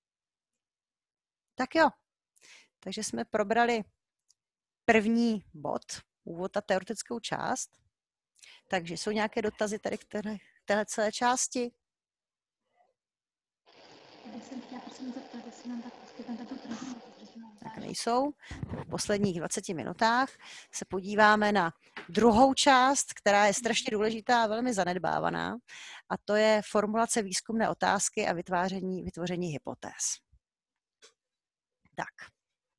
Tak jo, takže jsme probrali první bod, úvod a teoretickou část. Takže jsou nějaké dotazy tady k téhle, téhle celé části? Tak nejsou. V posledních dvaceti minutách se podíváme na druhou část, která je strašně důležitá a velmi zanedbávaná, a to je formulace výzkumné otázky a vytváření, vytvoření hypotéz. Tak.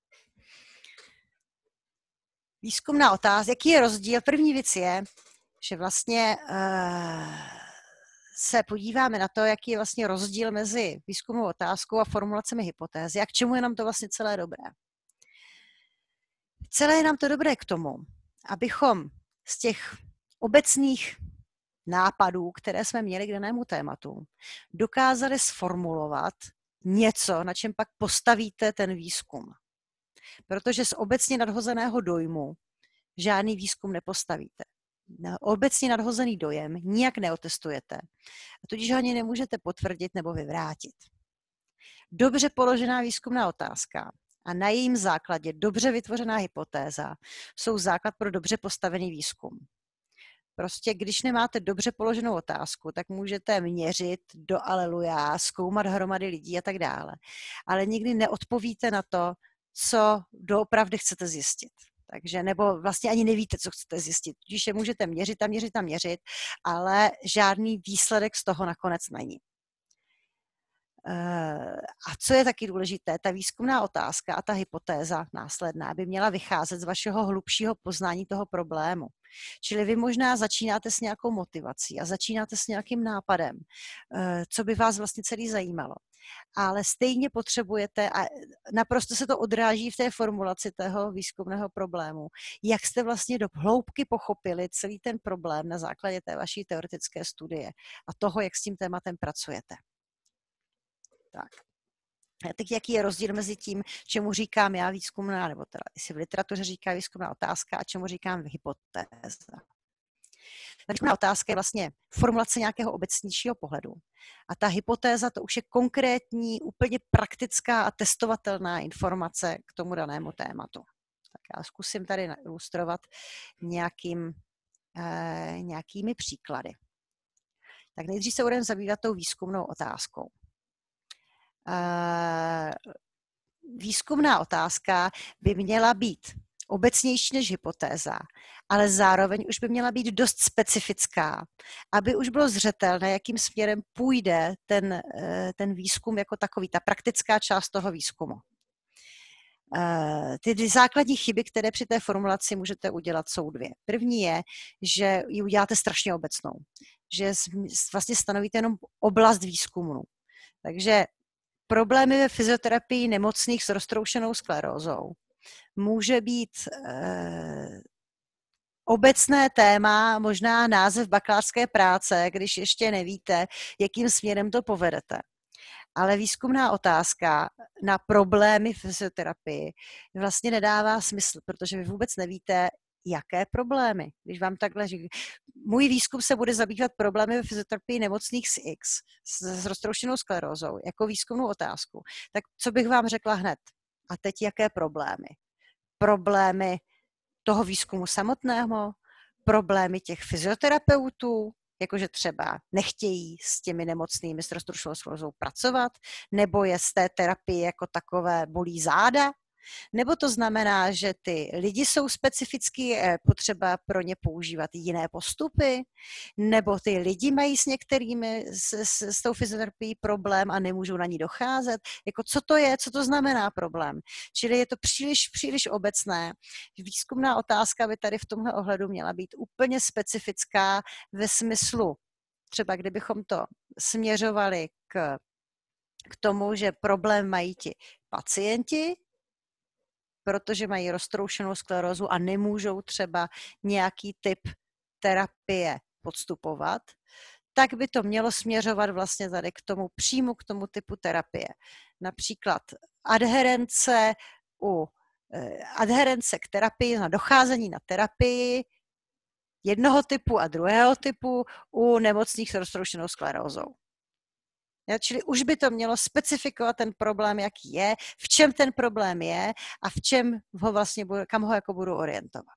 Výzkumná otázka. Jaký je rozdíl? První věc je, že vlastně uh, se podíváme na to, jaký je vlastně rozdíl mezi výzkumnou otázkou a formulacemi hypotézy a k čemu je nám to vlastně celé dobré. Celé je nám to dobré k tomu, abychom z těch obecných nápadů, které jsme měli k danému tématu, dokázali sformulovat něco, na čem pak postavíte ten výzkum. Protože z obecně nadhozeného dojmu žádný výzkum nepostavíte. Obecně nadhozený dojem nijak neotestujete, a tudíž ho ani nemůžete potvrdit nebo vyvrátit. Dobře položená výzkumná otázka a na jejím základě dobře vytvořená hypotéza jsou základ pro dobře postavený výzkum. Prostě když nemáte dobře položenou otázku, tak můžete měřit do aleluja, zkoumat hromady lidí a tak dále, ale nikdy neodpovíte na to, co doopravdy chcete zjistit. Takže nebo vlastně ani nevíte, co chcete zjistit. Tudíž je můžete měřit a měřit a měřit, ale žádný výsledek z toho nakonec není. A co je taky důležité, ta výzkumná otázka a ta hypotéza následná by měla vycházet z vašeho hlubšího poznání toho problému. Čili vy možná začínáte s nějakou motivací a začínáte s nějakým nápadem, co by vás vlastně celý zajímalo. Ale stejně potřebujete, a naprosto se to odráží v té formulaci toho výzkumného problému, jak jste vlastně do hloubky pochopili celý ten problém na základě té vaší teoretické studie a toho, jak s tím tématem pracujete. Tak. A teď jaký je rozdíl mezi tím, čemu říkám já výzkumná, nebo teda jestli v literatuře říká výzkumná otázka a čemu říkám hypotéza. Výzkumná otázka je vlastně formulace nějakého obecnějšího pohledu. A ta hypotéza, to už je konkrétní, úplně praktická a testovatelná informace k tomu danému tématu. Tak já zkusím tady ilustrovat nějakým, eh, nějakými příklady. Tak nejdřív se budeme zabývat tou výzkumnou otázkou. výzkumná otázka by měla být obecnější než hypotéza, ale zároveň už by měla být dost specifická, aby už bylo zřetelné, jakým směrem půjde ten, ten výzkum jako takový, ta praktická část toho výzkumu. Ty základní chyby, které při té formulaci můžete udělat, jsou dvě. První je, že ji uděláte strašně obecnou, že vlastně stanovíte jenom oblast výzkumu. Takže problémy ve fyzioterapii nemocných s roztroušenou sklerózou může být eh, obecné téma, možná název bakalářské práce, když ještě nevíte, jakým směrem to povedete. Ale výzkumná otázka na problémy v fyzioterapii vlastně nedává smysl, protože vy vůbec nevíte, jaké problémy. Když vám takhle říkám, můj výzkum se bude zabývat problémy ve fyzioterapii nemocných s X, s, s roztroušenou sklerózou, jako výzkumnou otázku. Tak co bych vám řekla hned? A teď jaké problémy? Problémy toho výzkumu samotného, problémy těch fyzioterapeutů, jakože třeba nechtějí s těmi nemocnými s roztroušenou sklerózou pracovat, nebo je z té terapie jako takové bolí záda, nebo to znamená, že ty lidi jsou specificky potřeba pro ně používat jiné postupy, nebo ty lidi mají s některými, s, s, s tou fyzioterapií problém a nemůžou na ní docházet. Jako co to je, co to znamená problém? Čili je to příliš, příliš obecné. Výzkumná otázka by tady v tomhle ohledu měla být úplně specifická ve smyslu, třeba kdybychom to směřovali k, k tomu, že problém mají ti pacienti, protože mají roztroušenou sklerózu a nemůžou třeba nějaký typ terapie podstupovat, tak by to mělo směřovat vlastně tady k tomu, přímo k tomu typu terapie. Například adherence u adherence k terapii, na docházení na terapii jednoho typu a druhého typu u nemocných s roztroušenou sklerózou. Ja, čili už by to mělo specifikovat ten problém, jaký je, v čem ten problém je a v čem ho vlastně budu, kam ho jako budu orientovat.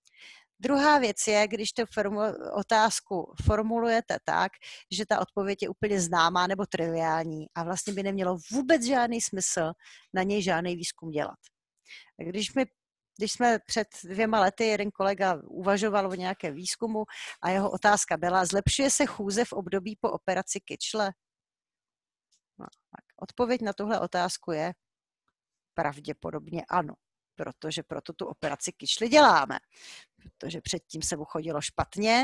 Druhá věc je, když tu otázku formulujete tak, že ta odpověď je úplně známá nebo triviální a vlastně by nemělo vůbec žádný smysl na něj žádný výzkum dělat. Když mi Když jsme před dvěma lety, jeden kolega uvažoval o nějakém výzkumu a jeho otázka byla, zlepšuje se chůze v období po operaci kyčle? No, tak odpověď na tuhle otázku je pravděpodobně ano, protože proto tu operaci kyčly děláme. Protože předtím se mu chodilo špatně,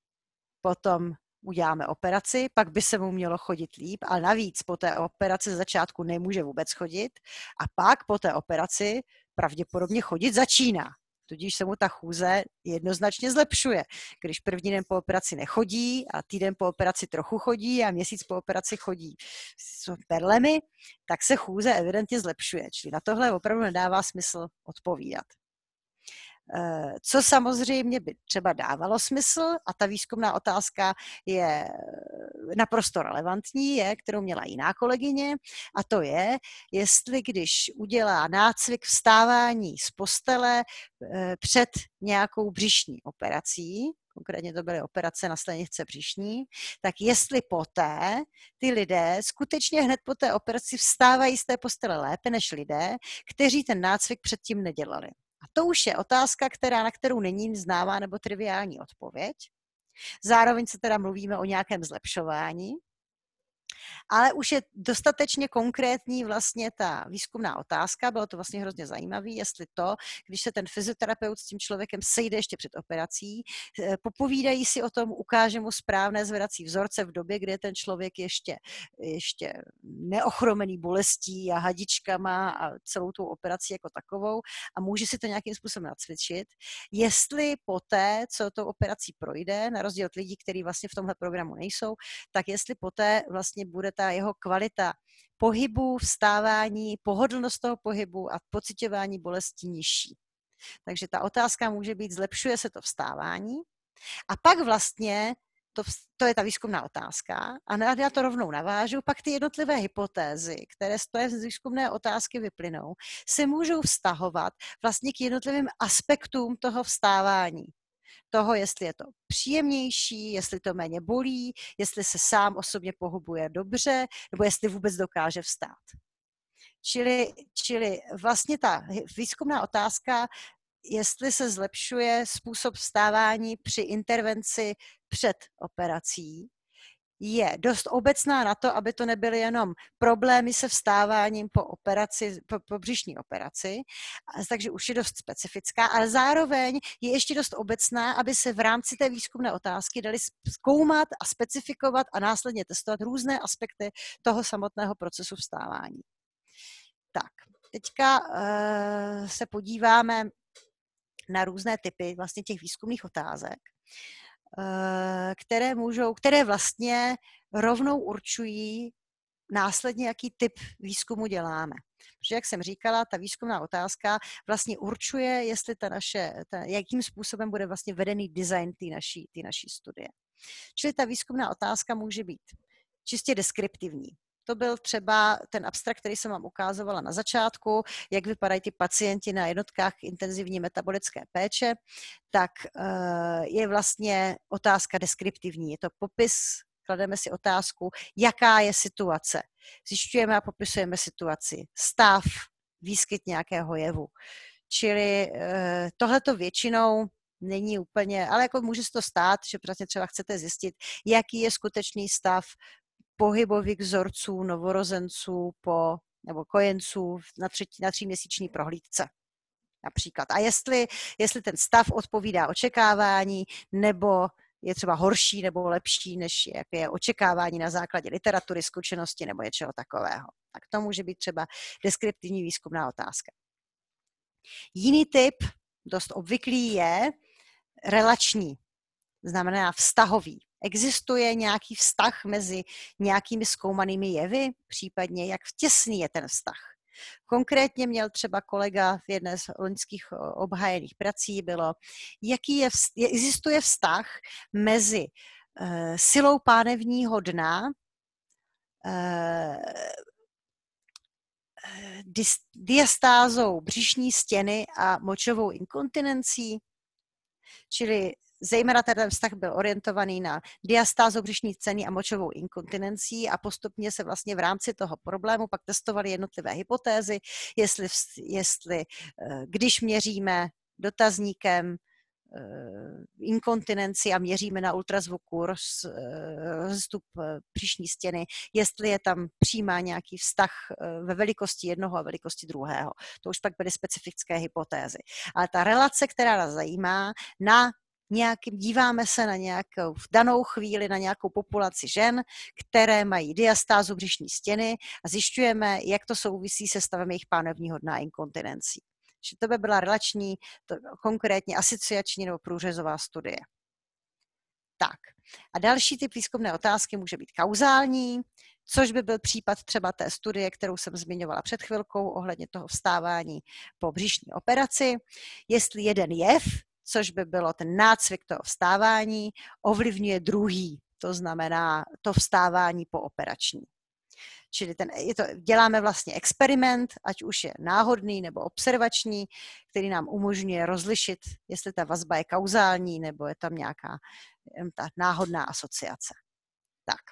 potom uděláme operaci, pak by se mu mělo chodit líp, ale navíc po té operaci z začátku nemůže vůbec chodit a pak po té operaci pravděpodobně chodit začíná. Tudíž se mu ta chůze jednoznačně zlepšuje. Když první den po operaci nechodí a týden po operaci trochu chodí a měsíc po operaci chodí s perlemi, tak se chůze evidentně zlepšuje. Čili na tohle opravdu nedává smysl odpovídat. Co samozřejmě by třeba dávalo smysl, a ta výzkumná otázka je naprosto relevantní, je, kterou měla jiná kolegyně, a to je, jestli když udělá nácvik vstávání z postele před nějakou břišní operací, konkrétně to byly operace na slinivce břišní, tak jestli poté ty lidé skutečně hned po té operaci vstávají z té postele lépe než lidé, kteří ten nácvik předtím nedělali. A to už je otázka, která, na kterou není známá nebo triviální odpověď. Zároveň se teda mluvíme o nějakém zlepšování, ale už je dostatečně konkrétní vlastně ta výzkumná otázka, bylo to vlastně hrozně zajímavé, jestli to, když se ten fyzioterapeut s tím člověkem sejde ještě před operací, popovídají si o tom, ukáže mu správné zvedací vzorce v době, kdy je ten člověk ještě, ještě neochromený bolestí a hadičkama a celou tou operací jako takovou a může si to nějakým způsobem nacvičit, jestli poté, co tou operací projde, na rozdíl od lidí, kteří vlastně v tomhle programu nejsou, tak jestli poté vlastně bude ta jeho kvalita pohybu, vstávání, pohodlnost toho pohybu a pociťování bolesti nižší. Takže ta otázka může být, zlepšuje se to vstávání a pak vlastně, to, to je ta výzkumná otázka a já to rovnou navážu, pak ty jednotlivé hypotézy, které z té výzkumné otázky vyplynou, se můžou vztahovat vlastně k jednotlivým aspektům toho vstávání. Toho, jestli je to příjemnější, jestli to méně bolí, jestli se sám osobně pohybuje dobře, nebo jestli vůbec dokáže vstát. Čili, čili vlastně ta výzkumná otázka, jestli se zlepšuje způsob vstávání při intervenci před operací, je dost obecná na to, aby to nebyly jenom problémy se vstáváním po operaci, po, po břišní operaci, takže už je dost specifická, ale zároveň je ještě dost obecná, aby se v rámci té výzkumné otázky dali zkoumat a specifikovat a následně testovat různé aspekty toho samotného procesu vstávání. Tak, teďka uh, se podíváme na různé typy vlastně těch výzkumných otázek, které můžou, které vlastně rovnou určují následně, jaký typ výzkumu děláme. Protože, jak jsem říkala, ta výzkumná otázka vlastně určuje, jestli ta naše, ta, jakým způsobem bude vlastně vedený design té naší, té naší studie. Čili ta výzkumná otázka může být čistě deskriptivní. To byl třeba ten abstrakt, který jsem vám ukázovala na začátku, jak vypadají ty pacienti na jednotkách intenzivní metabolické péče, tak je vlastně otázka deskriptivní. Je to popis, klademe si otázku, jaká je situace. Zjišťujeme a popisujeme situaci, stav, výskyt nějakého jevu. Čili tohleto většinou není úplně, ale jako může se to stát, že vlastně třeba chcete zjistit, jaký je skutečný stav pohybových vzorců novorozenců po, nebo kojenců na, třetí, na tříměsíční prohlídce například. A jestli, jestli ten stav odpovídá očekávání, nebo je třeba horší nebo lepší, než jak je očekávání na základě literatury, zkušenosti nebo něčeho takového. Tak to může být třeba deskriptivní výzkumná otázka. Jiný typ, dost obvyklý, je relační, znamená vztahový. Existuje nějaký vztah mezi nějakými zkoumanými jevy, případně jak těsný je ten vztah. Konkrétně měl třeba kolega v jedné z loňských obhájených prací bylo, jaký je, existuje vztah mezi uh, silou pánevního dna, uh, diastázou břišní stěny a močovou inkontinencí, čili zejména ten vztah byl orientovaný na diastázu břišní stěny a močovou inkontinencí a postupně se vlastně v rámci toho problému pak testovaly jednotlivé hypotézy, jestli, jestli když měříme dotazníkem inkontinenci a měříme na ultrazvuku rozestup břišní stěny, jestli je tam přímá nějaký vztah ve velikosti jednoho a velikosti druhého. To už pak byly specifické hypotézy. Ale ta relace, která nás zajímá, na nějakým, díváme se na nějakou v danou chvíli na nějakou populaci žen, které mají diastázu břišní stěny a zjišťujeme, jak to souvisí se stavem jejich pánevního dna a inkontinencí. Že to by byla relační, to konkrétně asociační nebo průřezová studie. Tak. A další typ výzkumné otázky může být kauzální, což by byl případ třeba té studie, kterou jsem zmiňovala před chvilkou ohledně toho vstávání po břišní operaci. Jestli jeden jev, což by bylo ten nácvik toho vstávání, ovlivňuje druhý, to znamená to vstávání po operační. Čili ten, je to, děláme vlastně experiment, ať už je náhodný nebo observační, který nám umožňuje rozlišit, jestli ta vazba je kauzální nebo je tam nějaká ta náhodná asociace. Tak.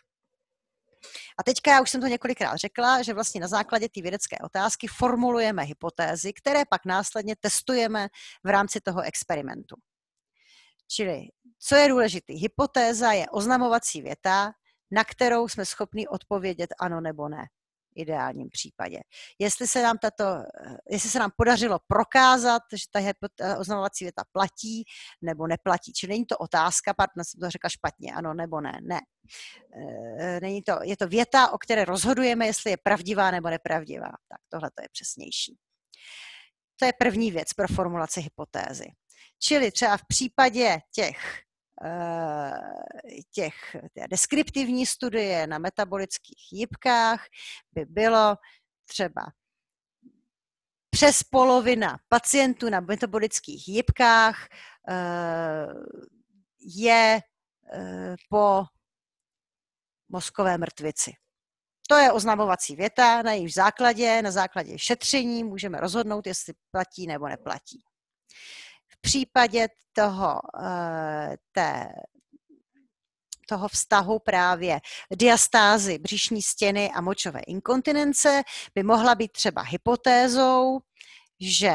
A teďka, já už jsem to několikrát řekla, že vlastně na základě té vědecké otázky formulujeme hypotézy, které pak následně testujeme v rámci toho experimentu. Čili, co je důležité? Hypotéza je oznamovací věta, na kterou jsme schopni odpovědět ano nebo ne v ideálním případě. Jestli se nám, tato, jestli se nám podařilo prokázat, že ta oznamovací věta platí nebo neplatí. Čili není to otázka, pardon, jsem to řekla špatně, ano nebo ne, ne. Není to, je to věta, o které rozhodujeme, jestli je pravdivá nebo nepravdivá. Tak tohle to je přesnější. To je první věc pro formulaci hypotézy. Čili třeba v případě těch těch deskriptivní studie na metabolických jipkách by bylo třeba přes polovina pacientů na metabolických jipkách je po mozkové mrtvici. To je oznamovací věta, na jejíž základě, na základě šetření můžeme rozhodnout, jestli platí nebo neplatí. V případě toho, té, toho vztahu právě diastázy břišní stěny a močové inkontinence by mohla být třeba hypotézou, že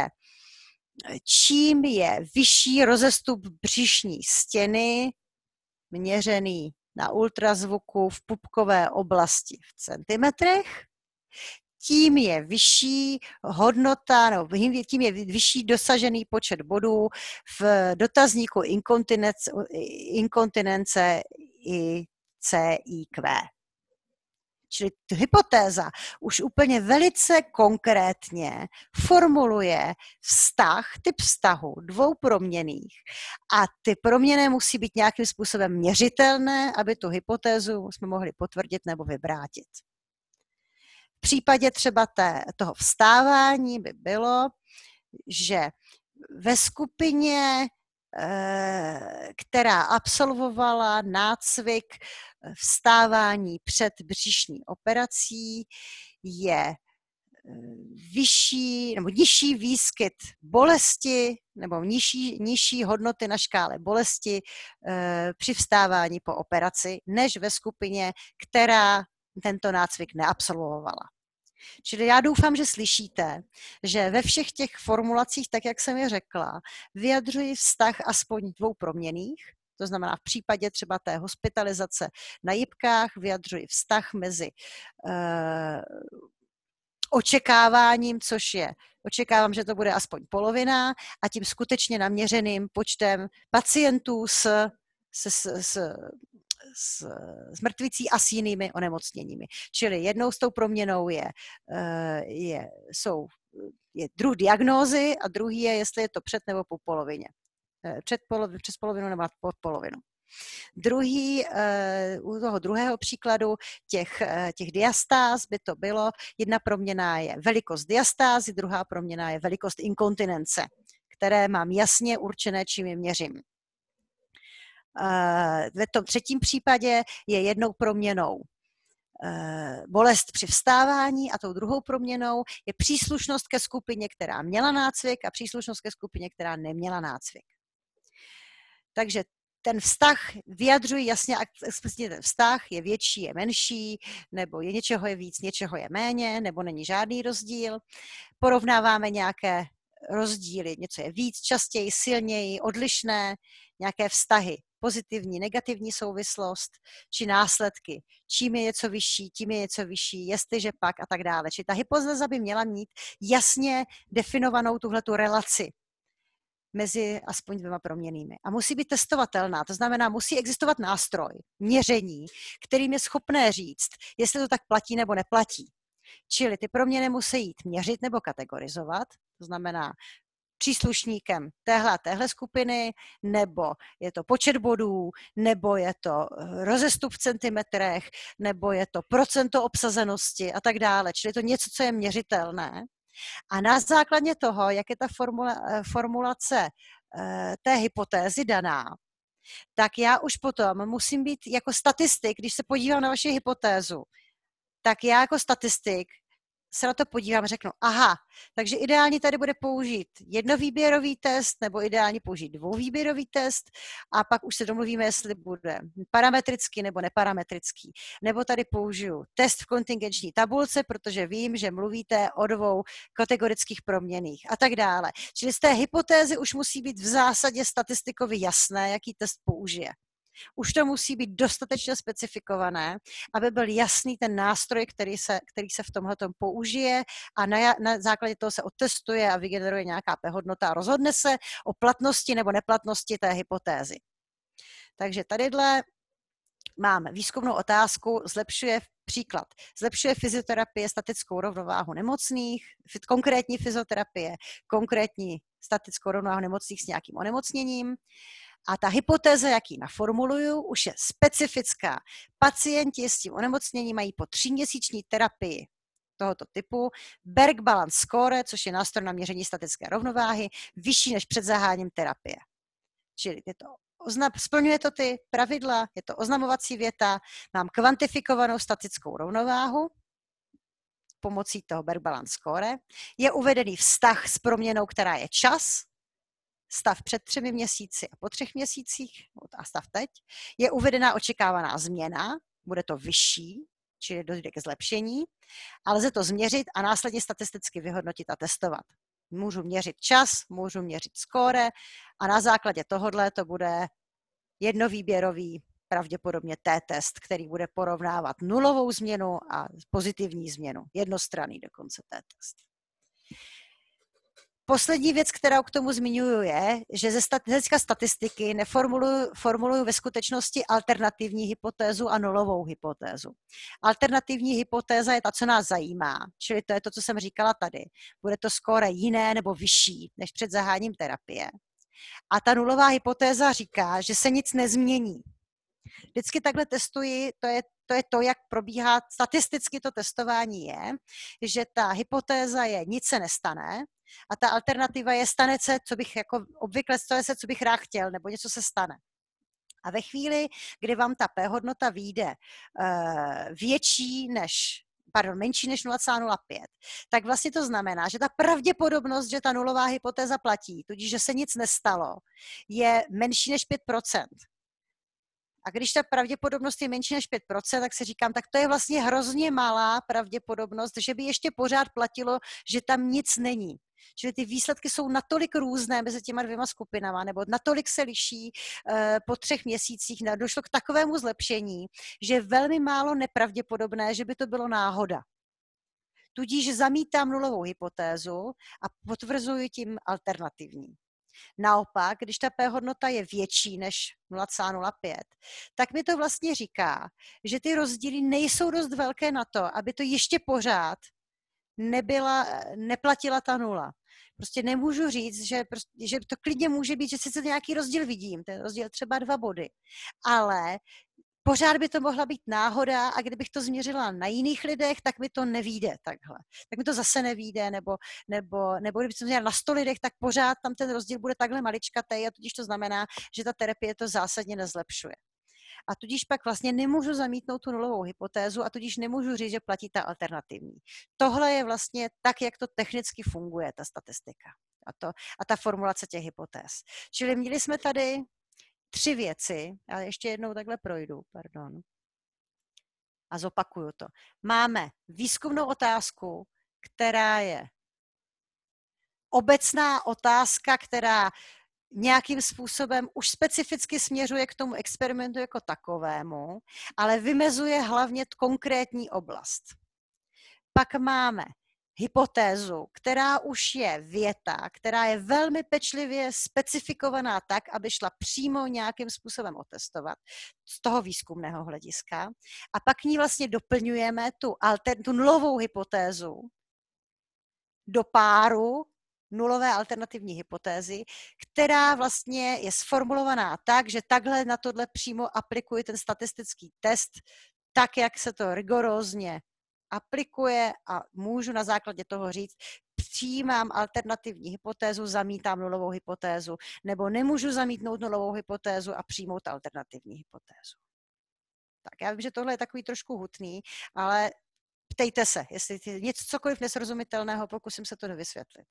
čím je vyšší rozestup břišní stěny, měřený na ultrazvuku v pupkové oblasti v centimetrech, tím je vyšší hodnota, no, tím je vyšší dosažený počet bodů v dotazníku inkontinence, inkontinence i C I Q. Čili hypotéza už úplně velice konkrétně formuluje vztah, typ vztahu dvou proměnných a ty proměny musí být nějakým způsobem měřitelné, aby tu hypotézu jsme mohli potvrdit nebo vyvrátit. V případě třeba té, toho vstávání by bylo, že ve skupině, která absolvovala nácvik vstávání před břišní operací, je vyšší nebo nižší výskyt bolesti nebo nižší, nižší hodnoty na škále bolesti při vstávání po operaci, než ve skupině, která tento nácvik neabsolvovala. Čili já doufám, že slyšíte, že ve všech těch formulacích, tak jak jsem je řekla, vyjadřuji vztah aspoň dvou proměnných, to znamená v případě třeba té hospitalizace na jipkách vyjadřuji vztah mezi uh, očekáváním, což je, očekávám, že to bude aspoň polovina, a tím skutečně naměřeným počtem pacientů s, s, s, s S, s mrtvicí a s jinými onemocněními. Čili jednou s tou proměnou je, je, jsou, je druh diagnózy a druhý je, jestli je to před nebo po polovině. Před polovi, přes polovinu nebo pod polovinu. Druhý, u toho druhého příkladu těch, těch diastáz by to bylo, jedna proměna je velikost diastázy, druhá proměna je velikost inkontinence, které mám jasně určené, čím je měřím. Ve tom třetím případě je jednou proměnou bolest při vstávání a tou druhou proměnou je příslušnost ke skupině, která měla nácvik, a příslušnost ke skupině, která neměla nácvik. Takže ten vztah vyjadřují jasně, explicitně ten vztah je větší, je menší, nebo je něčeho je víc, něčeho je méně, nebo není žádný rozdíl. Porovnáváme nějaké rozdíly, něco je víc, častěji, silněji, odlišné, nějaké vztahy, pozitivní, negativní souvislost, či následky. Čím je něco vyšší, tím je něco vyšší, jestliže pak a tak dále. Či ta hypotéza by měla mít jasně definovanou tuhletu relaci mezi aspoň dvěma proměnnými. A musí být testovatelná, to znamená, musí existovat nástroj, měření, kterým je schopné říct, jestli to tak platí nebo neplatí. Čili ty proměny musí jít měřit nebo kategorizovat, to znamená příslušníkem téhle a téhle skupiny, nebo je to počet bodů, nebo je to rozestup v centimetrech, nebo je to procento obsazenosti a tak dále. Čili je to něco, co je měřitelné. A na základě toho, jak je ta formula, formulace té hypotézy daná, tak já už potom musím být jako statistik, když se podívám na vaši hypotézu, tak já jako statistik se na to podívám a řeknu, aha, takže ideálně tady bude použít jednovýběrový test nebo ideálně použít dvouvýběrový test a pak už se domluvíme, jestli bude parametrický nebo neparametrický. Nebo tady použiju test v kontingenční tabulce, protože vím, že mluvíte o dvou kategorických proměnných a tak dále. Čili z té hypotézy už musí být v zásadě statistikově jasné, jaký test použije. Už to musí být dostatečně specifikované, aby byl jasný ten nástroj, který se, který se v tomhletom použije a na, na základě toho se otestuje a vygeneruje nějaká p-hodnota a rozhodne se o platnosti nebo neplatnosti té hypotézy. Takže tadyhle máme výzkumnou otázku, zlepšuje příklad, zlepšuje fyzioterapie statickou rovnováhu nemocných, konkrétní fyzioterapie, konkrétní statickou rovnováhu nemocných s nějakým onemocněním. A ta hypotéza, jak ji naformuluju, už je specifická. Pacienti s tím onemocněním mají po tříměsíční terapii tohoto typu Berg Balance Score, což je nástroj na měření statické rovnováhy, vyšší než před zahájením terapie. Čili je to, splňuje to ty pravidla, je to oznamovací věta, mám kvantifikovanou statickou rovnováhu pomocí toho Berg Balance Score, je uvedený vztah s proměnou, která je čas, stav před třemi měsíci a po třech měsících a stav teď, je uvedená očekávaná změna, bude to vyšší, čili dojde ke zlepšení, a lze to změřit a následně statisticky vyhodnotit a testovat. Můžu měřit čas, můžu měřit skóre a na základě tohohle to bude jednovýběrový pravděpodobně T-test, který bude porovnávat nulovou změnu a pozitivní změnu. Jednostranný dokonce T-test. Poslední věc, kterou k tomu zmiňuji, je, že ze hlediska statistiky neformuluji formuluji ve skutečnosti alternativní hypotézu a nulovou hypotézu. Alternativní hypotéza je ta, co nás zajímá, čili to je to, co jsem říkala tady. Bude to skóre jiné nebo vyšší než před zahájením terapie. A ta nulová hypotéza říká, že se nic nezmění. Vždycky takhle testuji, to je, to je to, jak probíhá statisticky to testování je, že ta hypotéza je nic se nestane a ta alternativa je stane se, co bych jako obvykle stane se, co bych rád chtěl, nebo něco se stane. A ve chvíli, kdy vám ta P hodnota vyjde uh, větší než pardon, menší než nula celá nula pět, tak vlastně to znamená, že ta pravděpodobnost, že ta nulová hypotéza platí, tudíž, že se nic nestalo, je menší než pět procent. A když ta pravděpodobnost je menší než pět procent, tak si říkám, tak to je vlastně hrozně malá pravděpodobnost, že by ještě pořád platilo, že tam nic není. Čili ty výsledky jsou natolik různé mezi těma dvěma skupinama, nebo natolik se liší uh, po třech měsících. Došlo k takovému zlepšení, že je velmi málo nepravděpodobné, že by to bylo náhoda. Tudíž zamítám nulovou hypotézu a potvrzuji tím alternativní. Naopak, když ta P hodnota je větší než nula celá nula pět, tak mi to vlastně říká, že ty rozdíly nejsou dost velké na to, aby to ještě pořád nebyla, neplatila ta nula. Prostě nemůžu říct, že, prostě, že to klidně může být, že sice nějaký rozdíl vidím, ten rozdíl třeba dva body, ale pořád by to mohla být náhoda a kdybych to změřila na jiných lidech, tak mi to nevyjde takhle. Tak mi to zase nevyjde, nebo, nebo, nebo kdybych to změřila na sto lidech, tak pořád tam ten rozdíl bude takhle maličkatej a tudíž to znamená, že ta terapie to zásadně nezlepšuje. A tudíž pak vlastně nemůžu zamítnout tu nulovou hypotézu a tudíž nemůžu říct, že platí ta alternativní. Tohle je vlastně tak, jak to technicky funguje, ta statistika a, to, a ta formulace těch hypotéz. Čili měli jsme tady tři věci, já ještě jednou takhle projdu, pardon, a zopakuju to. Máme výzkumnou otázku, která je obecná otázka, která nějakým způsobem už specificky směřuje k tomu experimentu jako takovému, ale vymezuje hlavně konkrétní oblast. Pak máme hypotézu, která už je věta, která je velmi pečlivě specifikovaná tak, aby šla přímo nějakým způsobem otestovat z toho výzkumného hlediska. A pak k ní vlastně doplňujeme tu, alter, tu nulovou hypotézu do páru nulové alternativní hypotézy, která vlastně je sformulovaná tak, že takhle na tohle přímo aplikuji ten statistický test, tak, jak se to rigorózně aplikuje a můžu na základě toho říct, přijímám alternativní hypotézu, zamítám nulovou hypotézu, nebo nemůžu zamítnout nulovou hypotézu a přijmout alternativní hypotézu. Tak já vím, že tohle je takový trošku hutný, ale ptejte se, jestli je něco cokoliv nesrozumitelného, pokusím se to dovysvětlit.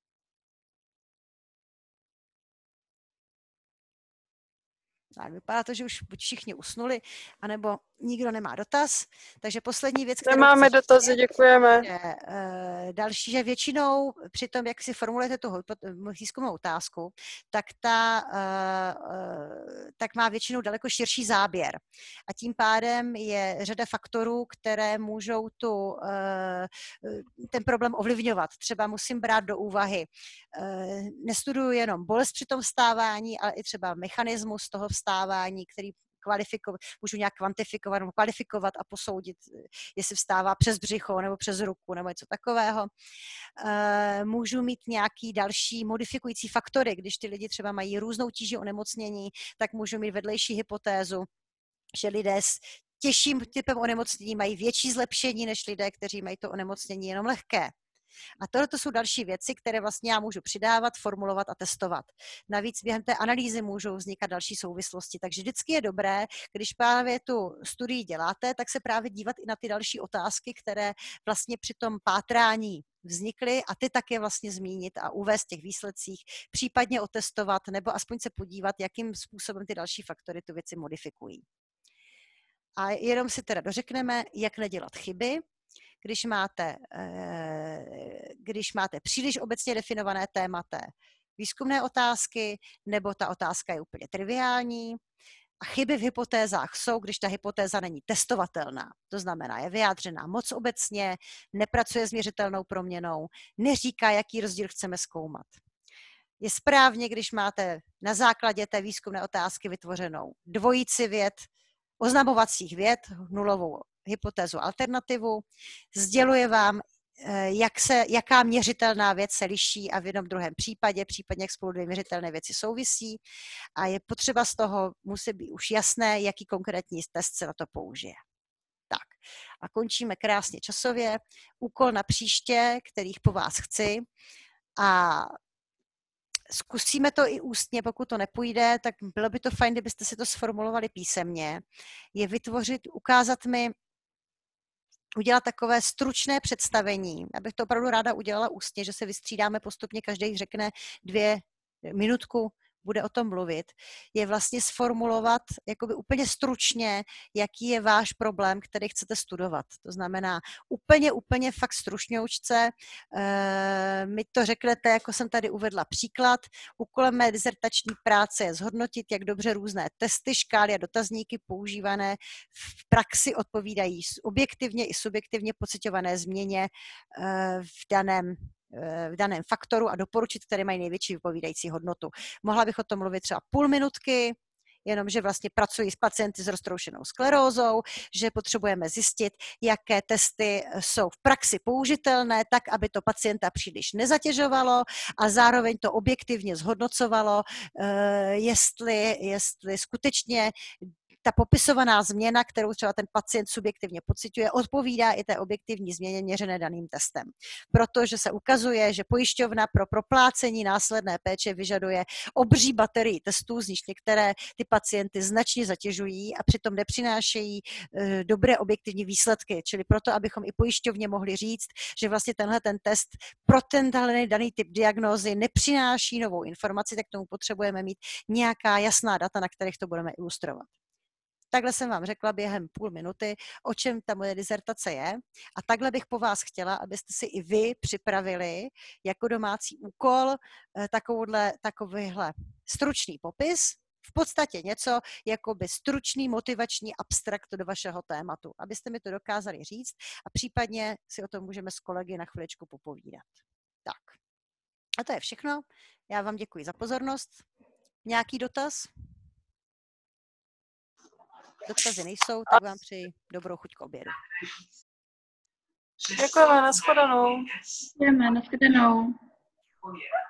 Tak vypadá to, že už buď všichni usnuli, anebo nikdo nemá dotaz. Takže poslední věc, kterou Nemáme dotazy, je, děkujeme. Je, uh, další, že většinou při tom, jak si formulujete tu výzkumnou otázku, tak, ta, uh, uh, tak má většinou daleko širší záběr. A tím pádem je řada faktorů, které můžou tu, uh, ten problém ovlivňovat. Třeba musím brát do úvahy, uh, nestuduju jenom bolest při tom vstávání, ale i třeba mechanismus toho vstávání, který kvalifikovat, můžu nějak kvantifikovat nebo kvalifikovat a posoudit, jestli vstává přes břicho nebo přes ruku nebo něco takového. Můžu mít nějaký další modifikující faktory, když ty lidi třeba mají různou tíži onemocnění, tak můžu mít vedlejší hypotézu, že lidé s těžším typem onemocnění mají větší zlepšení než lidé, kteří mají to onemocnění jenom lehké. A tohle to jsou další věci, které vlastně já můžu přidávat, formulovat a testovat. Navíc během té analýzy můžou vznikat další souvislosti, takže vždycky je dobré, když právě tu studii děláte, tak se právě dívat i na ty další otázky, které vlastně při tom pátrání vznikly a ty také vlastně zmínit a uvést v těch výsledcích, případně otestovat nebo aspoň se podívat, jakým způsobem ty další faktory tu věci modifikují. A jenom si teda dořekneme, jak nedělat chyby. Když máte, když máte příliš obecně definované témata, výzkumné otázky, nebo ta otázka je úplně triviální. A chyby v hypotézách jsou, když ta hypotéza není testovatelná. To znamená, je vyjádřená moc obecně, nepracuje s měřitelnou proměnou, neříká, jaký rozdíl chceme zkoumat. Je správně, když máte na základě té výzkumné otázky vytvořenou dvojici vět, oznamovacích vět, nulovou hypotézu, alternativu, sděluje vám, jak se, jaká měřitelná věc se liší a v jednom druhém případě, případně jak spolu dvě měřitelné věci souvisí a je potřeba z toho, musí být už jasné, jaký konkrétní test se na to použije. Tak a končíme krásně časově. Úkol na příště, kterých po vás chci a zkusíme to i ústně, pokud to nepůjde, tak bylo by to fajn, kdybyste si to sformulovali písemně, je vytvořit, ukázat mi, udělat takové stručné představení. Já bych to opravdu ráda udělala ústně, že se vystřídáme postupně, každý řekne dvě minutku, bude o tom mluvit, je vlastně sformulovat jakoby úplně stručně, jaký je váš problém, který chcete studovat. To znamená úplně, úplně fakt stručňoučce. E, mi to řeknete, jako jsem tady uvedla příklad. Úkolem mé dizertační práce je zhodnotit, jak dobře různé testy, škály a dotazníky používané v praxi odpovídají objektivně i subjektivně pociťované změně e, v daném v daném faktoru a doporučit, které mají největší vypovídající hodnotu. Mohla bych o tom mluvit třeba půl minutky, jenomže vlastně pracuji s pacienty s roztroušenou sklerózou, že potřebujeme zjistit, jaké testy jsou v praxi použitelné, tak, aby to pacienta příliš nezatěžovalo a zároveň to objektivně zhodnocovalo, jestli, jestli skutečně ta popisovaná změna, kterou třeba ten pacient subjektivně pociťuje, odpovídá i té objektivní změně měřené daným testem. Protože se ukazuje, že pojišťovna pro proplácení následné péče vyžaduje obří baterii testů, z nich některé ty pacienty značně zatěžují a přitom nepřinášejí e, dobré objektivní výsledky. Čili proto, abychom i pojišťovně mohli říct, že vlastně tenhle ten test pro ten daný, daný typ diagnózy nepřináší novou informaci, tak tomu potřebujeme mít nějaká jasná data, na kterých to budeme ilustrovat. Takhle jsem vám řekla během půl minuty, o čem ta moje dizertace je a takhle bych po vás chtěla, abyste si i vy připravili jako domácí úkol takovouhle, takovýhle stručný popis, v podstatě něco jakoby stručný motivační abstrakt do vašeho tématu, abyste mi to dokázali říct a případně si o tom můžeme s kolegy na chviličku popovídat. Tak. A to je všechno. Já vám děkuji za pozornost. Nějaký dotaz? Dotazy nejsou, tak vám přeji dobrou chuť k obědu. Děkujeme, nashledanou. Děkujeme, nashledanou.